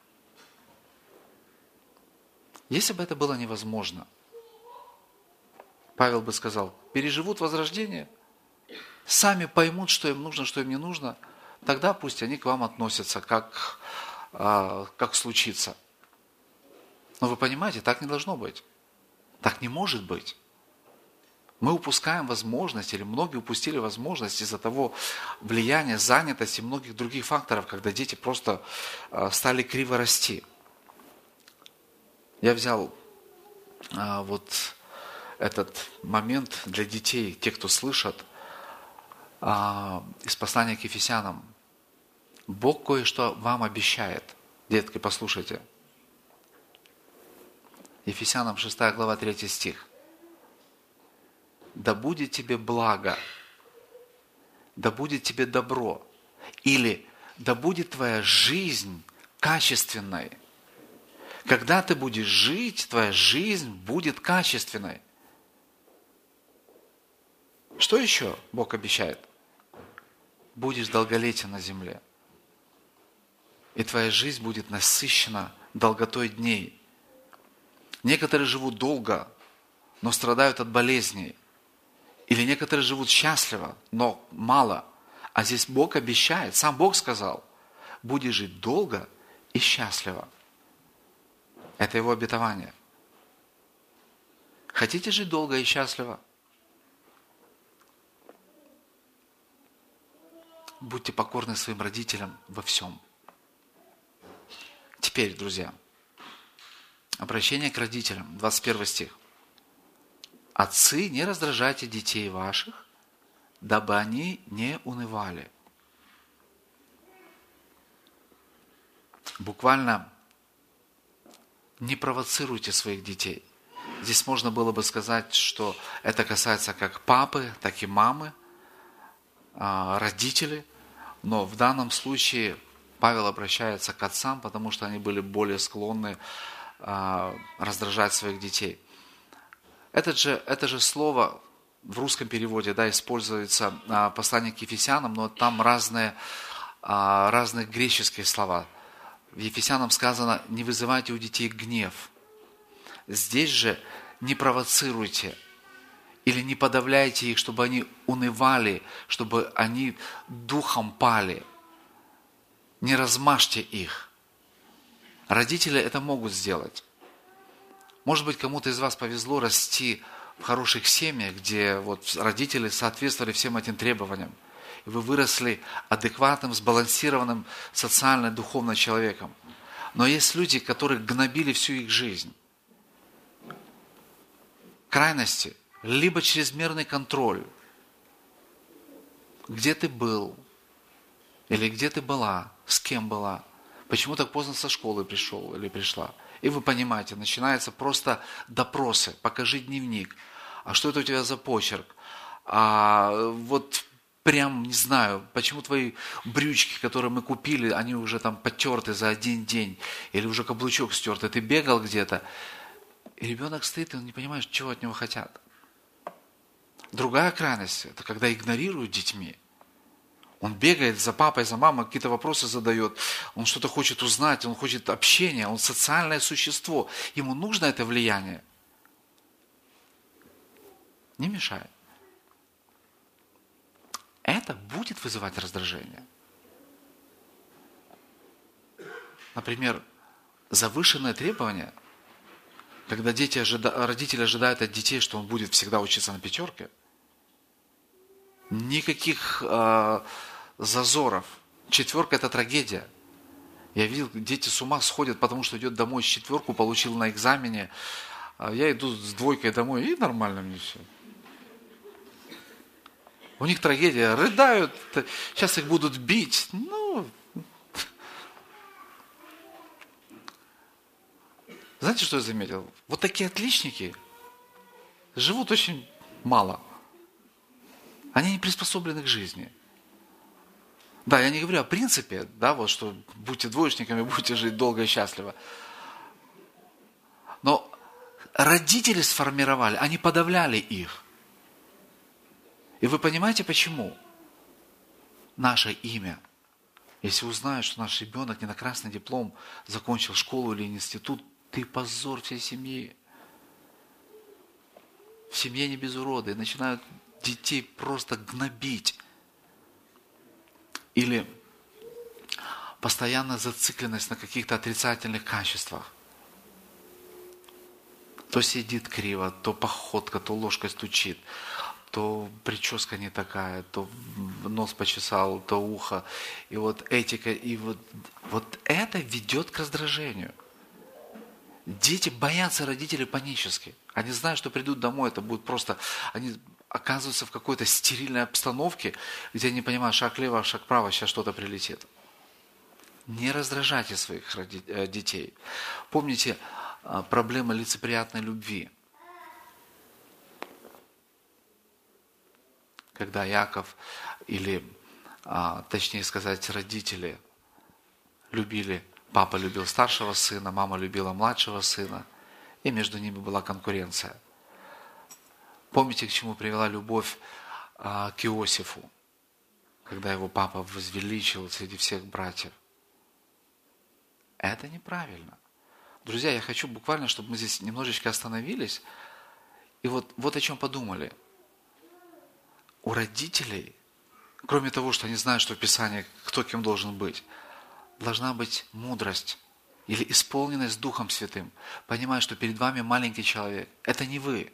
Если бы это было невозможно, Павел бы сказал, переживут возрождение, сами поймут, что им нужно, что им не нужно, тогда пусть они к вам относятся, как случится. Но вы понимаете, так не должно быть. Так не может быть. Мы упускаем возможность, или многие упустили возможность из-за того влияния, занятости и многих других факторов, когда дети просто стали криво расти. Я взял вот этот момент для детей, те, кто слышат, из послания к Ефесянам. Бог кое-что вам обещает. Детки, послушайте. Ефесянам 6 глава 3 стих. Да будет тебе благо, да будет тебе добро, или да будет твоя жизнь качественной. Когда ты будешь жить, твоя жизнь будет качественной. Что еще Бог обещает? Будешь долголетен на земле. И твоя жизнь будет насыщена долготой дней. Некоторые живут долго, но страдают от болезней. Или некоторые живут счастливо, но мало. А здесь Бог обещает, сам Бог сказал, будешь жить долго и счастливо. Это Его обетование. Хотите жить долго и счастливо? Будьте покорны своим родителям во всем. Теперь, друзья, обращение к родителям, 21 стих. Отцы, не раздражайте детей ваших, дабы они не унывали. Буквально не провоцируйте своих детей. Здесь можно было бы сказать, что это касается как папы, так и мамы, родители. Но в данном случае Павел обращается к отцам, потому что они были более склонны раздражать своих детей. Это же слово в русском переводе используется послание к Ефесянам, но там разные греческие слова. В Ефесянам сказано, не вызывайте у детей гнев. Здесь же не провоцируйте или не подавляйте их, чтобы они унывали, чтобы они духом пали. Не размажьте их. Родители это могут сделать. Может быть, кому-то из вас повезло расти в хороших семьях, где родители соответствовали всем этим требованиям. И вы выросли адекватным, сбалансированным социально, духовно человеком. Но есть люди, которые гнобили всю их жизнь. Крайности, либо чрезмерный контроль. Где ты был? Или где ты была? С кем была? Почему так поздно со школы пришел или пришла? И вы понимаете, начинаются просто допросы. Покажи дневник. А что это у тебя за почерк? А вот прям, не знаю, почему твои брючки, которые мы купили, они уже там потерты за один день. Или уже каблучок стертый. Ты бегал где-то. И ребенок стоит, и он не понимает, чего от него хотят. Другая крайность, это когда игнорируют детьми. Он бегает за папой, за мамой, какие-то вопросы задает. Он что-то хочет узнать, он хочет общения, он социальное существо. Ему нужно это влияние. Не мешай. Это будет вызывать раздражение. Например, завышенные требования, когда родители ожидают от детей, что он будет всегда учиться на пятерке. Никаких зазоров. Четверка – это трагедия. Я видел, дети с ума сходят, потому что идет домой с четверку, получил на экзамене. Я иду с двойкой домой, и нормально мне все. У них трагедия, рыдают, сейчас их будут бить. Знаете, что я заметил? Вот такие отличники живут очень мало. Они не приспособлены к жизни. Да, я не говорю о принципе, да, вот что будьте двоечниками, будете жить долго и счастливо. Но родители сформировали, они подавляли их. И вы понимаете, почему? Наше имя. Если узнают, что наш ребенок не на красный диплом закончил школу или институт, ты позор всей семьи. В семье не без урода. И начинают детей просто гнобить. Или постоянная зацикленность на каких-то отрицательных качествах. То сидит криво, то походка, то ложкой стучит, то прическа не такая, то нос почесал, то ухо. И вот этика, и вот это ведет к раздражению. Дети боятся родителей панически. Они знают, что придут домой, это будет просто... Они оказываются в какой-то стерильной обстановке, где они понимают, шаг лево, шаг вправо, сейчас что-то прилетит. Не раздражайте своих детей. Помните проблема лицеприятной любви. Когда Яков, или точнее сказать, родители любили, папа любил старшего сына, мама любила младшего сына, и между ними была конкуренция. Помните, к чему привела любовь к Иосифу, когда его папа возвеличил среди всех братьев? Это неправильно. Друзья, я хочу буквально, чтобы мы здесь немножечко остановились и вот о чем подумали. У родителей, кроме того, что они знают, что в Писании кто кем должен быть, должна быть мудрость или исполненность Духом Святым. Понимая, что перед вами маленький человек. Это не вы.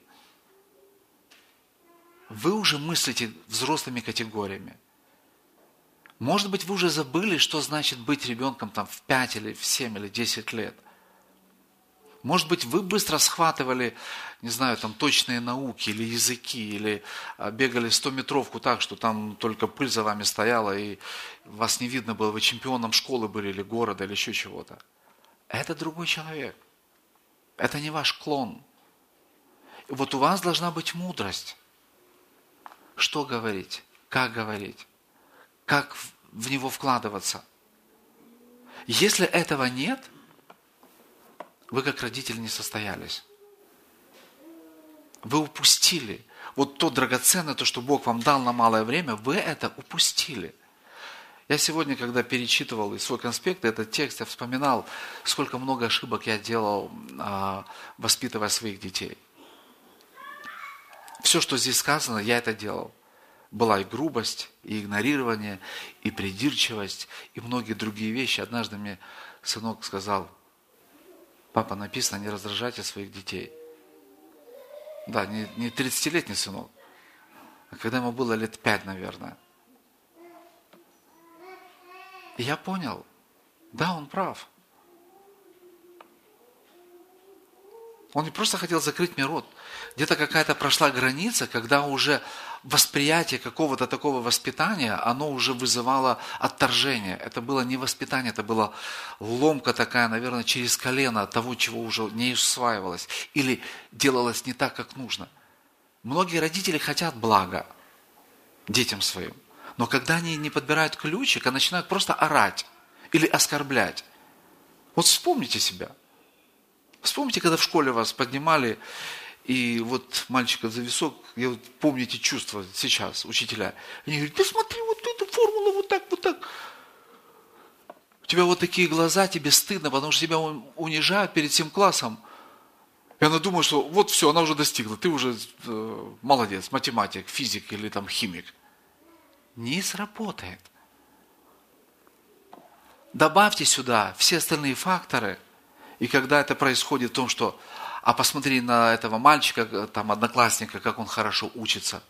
Вы уже мыслите взрослыми категориями. Может быть, вы уже забыли, что значит быть ребенком там, в 5 или в 7 или 10 лет. Может быть, вы быстро схватывали, не знаю, там точные науки или языки, или бегали 100-метровку так, что там только пыль за вами стояла, и вас не видно было, вы чемпионом школы были, или города, или еще чего-то. Это другой человек. Это не ваш клон. И вот у вас должна быть мудрость. Что говорить? Как в него вкладываться? Если этого нет, вы как родители не состоялись. Вы упустили. Вот то драгоценное, то, что Бог вам дал на малое время, вы это упустили. Я сегодня, когда перечитывал свой конспект, этот текст, я вспоминал, сколько много ошибок я делал, воспитывая своих детей. Все, что здесь сказано, я это делал. Была и грубость, и игнорирование, и придирчивость, и многие другие вещи. Однажды мне сынок сказал: папа, написано, не раздражайте своих детей. Да, не 30-летний сынок, а когда ему было лет 5, наверное. И я понял, да, он прав. Он не просто хотел закрыть мне рот. Где-то какая-то прошла граница, когда уже восприятие какого-то такого воспитания, оно уже вызывало отторжение. Это было не воспитание, это была ломка такая, наверное, через колено от того, чего уже не усваивалось. Или делалось не так, как нужно. Многие родители хотят блага детям своим. Но когда они не подбирают ключик, а начинают просто орать или оскорблять. Вот вспомните себя. Вспомните, когда в школе вас поднимали, и вот мальчика за висок, я вот помните чувства сейчас, учителя. Они говорят, ты смотри, вот эта формула, вот так, вот так. У тебя вот такие глаза, тебе стыдно, потому что тебя унижают перед всем классом. И она думает, что вот все, она уже достигла, ты уже молодец, математик, физик или там химик. Не сработает. Добавьте сюда все остальные факторы, и когда это происходит в том, что, а посмотри на этого мальчика, там, одноклассника, как он хорошо учится.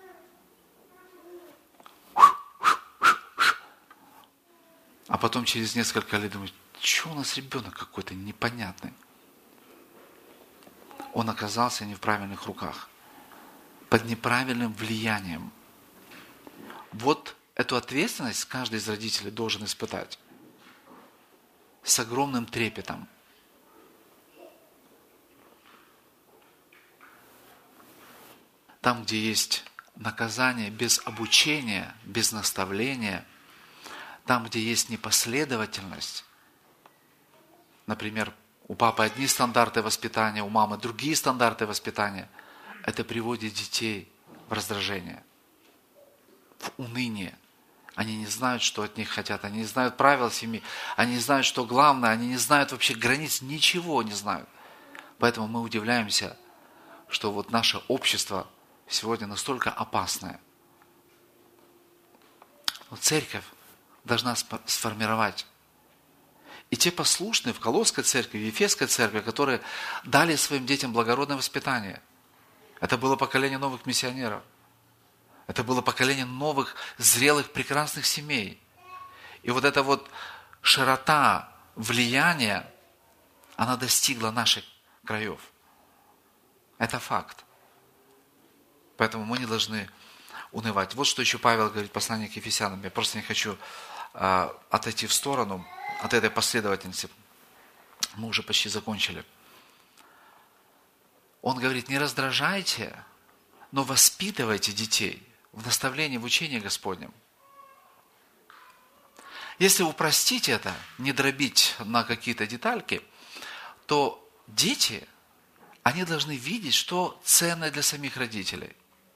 А потом через несколько лет думаешь, что у нас ребенок какой-то непонятный. Он оказался не в правильных руках, под неправильным влиянием. Вот эту ответственность каждый из родителей должен испытать с огромным трепетом. Там, где есть наказание без обучения, без наставления, там, где есть непоследовательность, например, у папы одни стандарты воспитания, у мамы другие стандарты воспитания, это приводит детей в раздражение, в уныние. Они не знают, что от них хотят, они не знают правил семьи, они не знают, что главное, они не знают вообще границ, ничего не знают. Поэтому мы удивляемся, что вот наше общество сегодня настолько опасное. Но церковь должна сформировать. И те послушные в Колосской церкви, в Ефесской церкви, которые дали своим детям благородное воспитание. Это было поколение новых миссионеров. Это было поколение новых, зрелых, прекрасных семей. И вот эта вот широта влияния, она достигла наших краев. Это факт. Поэтому мы не должны унывать. Вот что еще Павел говорит в послании к Ефесянам. Я просто не хочу отойти в сторону от этой последовательности. Мы уже почти закончили. Он говорит, не раздражайте, но воспитывайте детей в наставлении, в учении Господнем. Если упростить это, не дробить на какие-то детальки, то дети, они должны видеть, что ценно для самих родителей.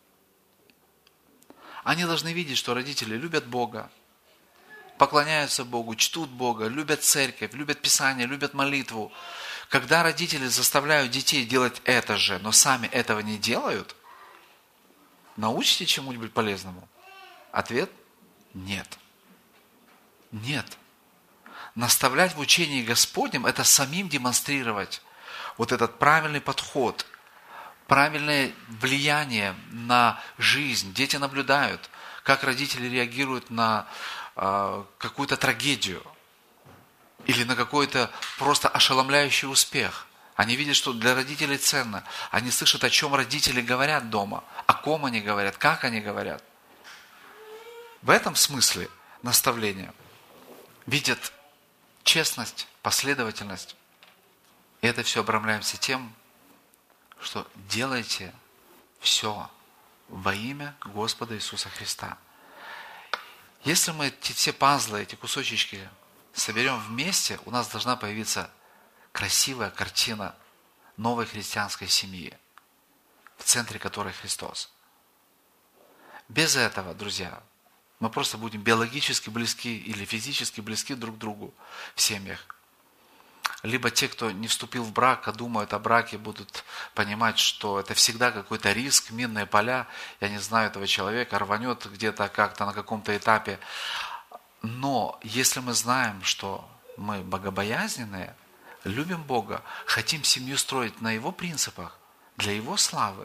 Они должны видеть, что родители любят Бога, поклоняются Богу, чтут Бога, любят церковь, любят Писание, любят молитву. Когда родители заставляют детей делать это же, но сами этого не делают, научите чему-нибудь полезному? Ответ – нет. Нет. Наставлять в учении Господнем – это самим демонстрировать вот этот правильный подход, правильное влияние на жизнь. Дети наблюдают, как родители реагируют на какую-то трагедию или на какой-то просто ошеломляющий успех. Они видят, что для родителей ценно. Они слышат, о чем родители говорят дома, о ком они говорят, как они говорят. В этом смысле наставления видят честность, последовательность. И это все обрамляемся тем, что делайте все во имя Господа Иисуса Христа. Если мы эти все пазлы, эти кусочки соберем вместе, у нас должна появиться красивая картина новой христианской семьи, в центре которой Христос. Без этого, друзья, мы просто будем биологически близки или физически близки друг к другу в семьях. Либо те, кто не вступил в брак, а думают о браке, будут понимать, что это всегда какой-то риск, минные поля. Я не знаю этого человека, рванет где-то как-то на каком-то этапе. Но если мы знаем, что мы богобоязненные, любим Бога, хотим семью строить на Его принципах, для Его славы,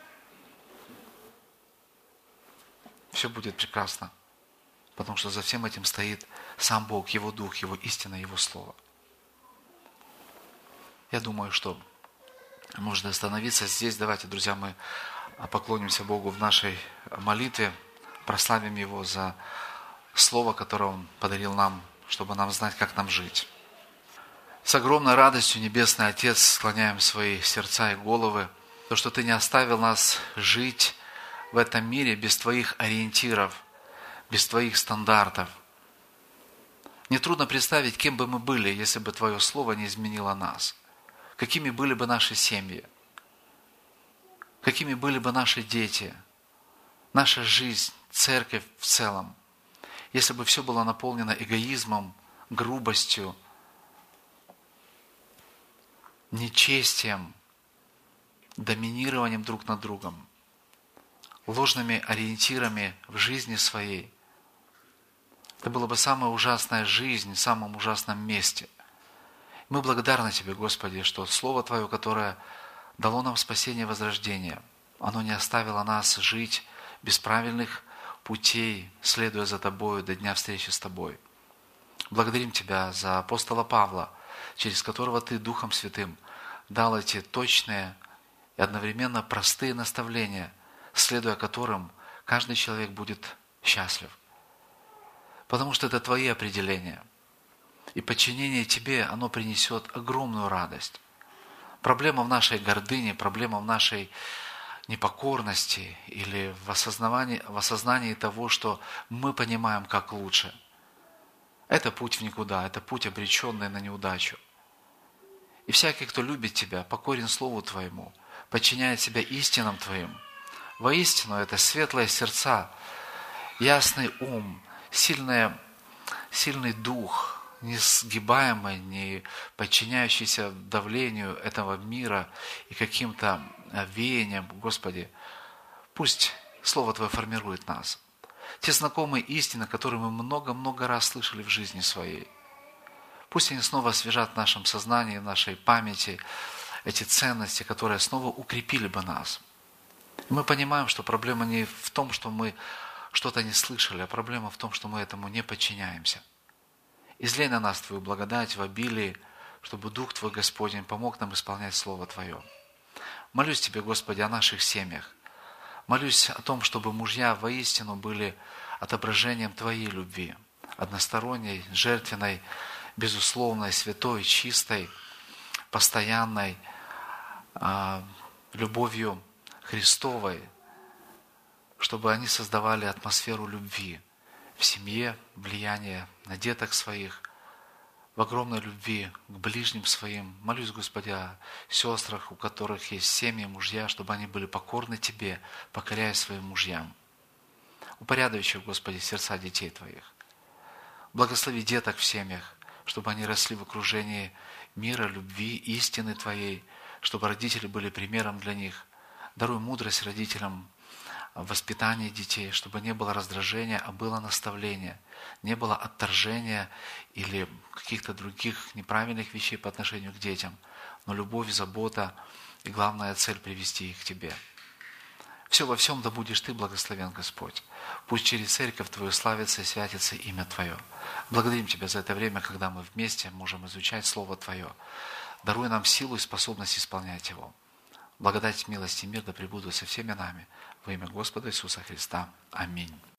все будет прекрасно. Потому что за всем этим стоит сам Бог, Его Дух, Его истина, Его Слово. Я думаю, что Можно остановиться здесь. Давайте, друзья, мы поклонимся Богу в нашей молитве, прославим Его за Слово, которое Он подарил нам, чтобы нам знать, как нам жить. С огромной радостью, Небесный Отец, склоняем свои сердца и головы, то, что Ты не оставил нас жить в этом мире без Твоих ориентиров, без Твоих стандартов. Нетрудно представить, кем бы мы были, если бы Твое Слово не изменило нас. Какими были бы наши семьи, какими были бы наши дети, наша жизнь, церковь в целом, если бы все было наполнено эгоизмом, грубостью, нечестием, доминированием друг над другом, ложными ориентирами в жизни своей. Это была бы самая ужасная жизнь в самом ужасном месте. Мы благодарны Тебе, Господи, что Слово Твое, которое дало нам спасение и возрождение, оно не оставило нас жить без правильных путей, следуя за Тобою до дня встречи с Тобой. Благодарим Тебя за апостола Павла, через которого Ты Духом Святым дал эти точные и одновременно простые наставления, следуя которым каждый человек будет счастлив. Потому что это Твои определения. И подчинение Тебе, оно принесет огромную радость. Проблема в нашей гордыне, проблема в нашей непокорности или в осознании того, что мы понимаем, как лучше. Это путь в никуда, это путь, обреченный на неудачу. И всякий, кто любит Тебя, покорен Слову Твоему, подчиняет себя истинам Твоим. Воистину, это светлые сердца, ясный ум, сильный дух, не сгибаемый, не подчиняющийся давлению этого мира и каким-то веяниям. Господи, пусть Слово Твое формирует нас. Те знакомые истины, которые мы много-много раз слышали в жизни своей, пусть они снова освежат в нашем сознании, в нашей памяти эти ценности, которые снова укрепили бы нас. И мы понимаем, что проблема не в том, что мы что-то не слышали, а проблема в том, что мы этому не подчиняемся. Излей на нас Твою благодать в обилии, чтобы Дух Твой Господень помог нам исполнять Слово Твое. Молюсь Тебе, Господи, о наших семьях. Молюсь о том, чтобы мужья воистину были отображением Твоей любви, односторонней, жертвенной, безусловной, святой, чистой, постоянной, любовью Христовой, чтобы они создавали атмосферу любви в семье, влияние на деток своих, в огромной любви к ближним своим. Молюсь, Господи, о сестрах, у которых есть семьи, мужья, чтобы они были покорны Тебе, покоряясь своим мужьям. Упорядочив, Господи, сердца детей Твоих. Благослови деток в семьях, чтобы они росли в окружении мира, любви, истины Твоей, чтобы родители были примером для них. Даруй мудрость родителям в воспитании детей, чтобы не было раздражения, а было наставление, не было отторжения или каких-то других неправильных вещей по отношению к детям, но любовь, забота и главная цель привести их к Тебе. Все во всем да будешь Ты благословен, Господь. Пусть через церковь Твою славится и святится имя Твое. Благодарим Тебя за это время, когда мы вместе можем изучать Слово Твое. Даруй нам силу и способность исполнять его. Благодать, милость и мир да пребудут со всеми нами. Во имя Господа Иисуса Христа. Аминь.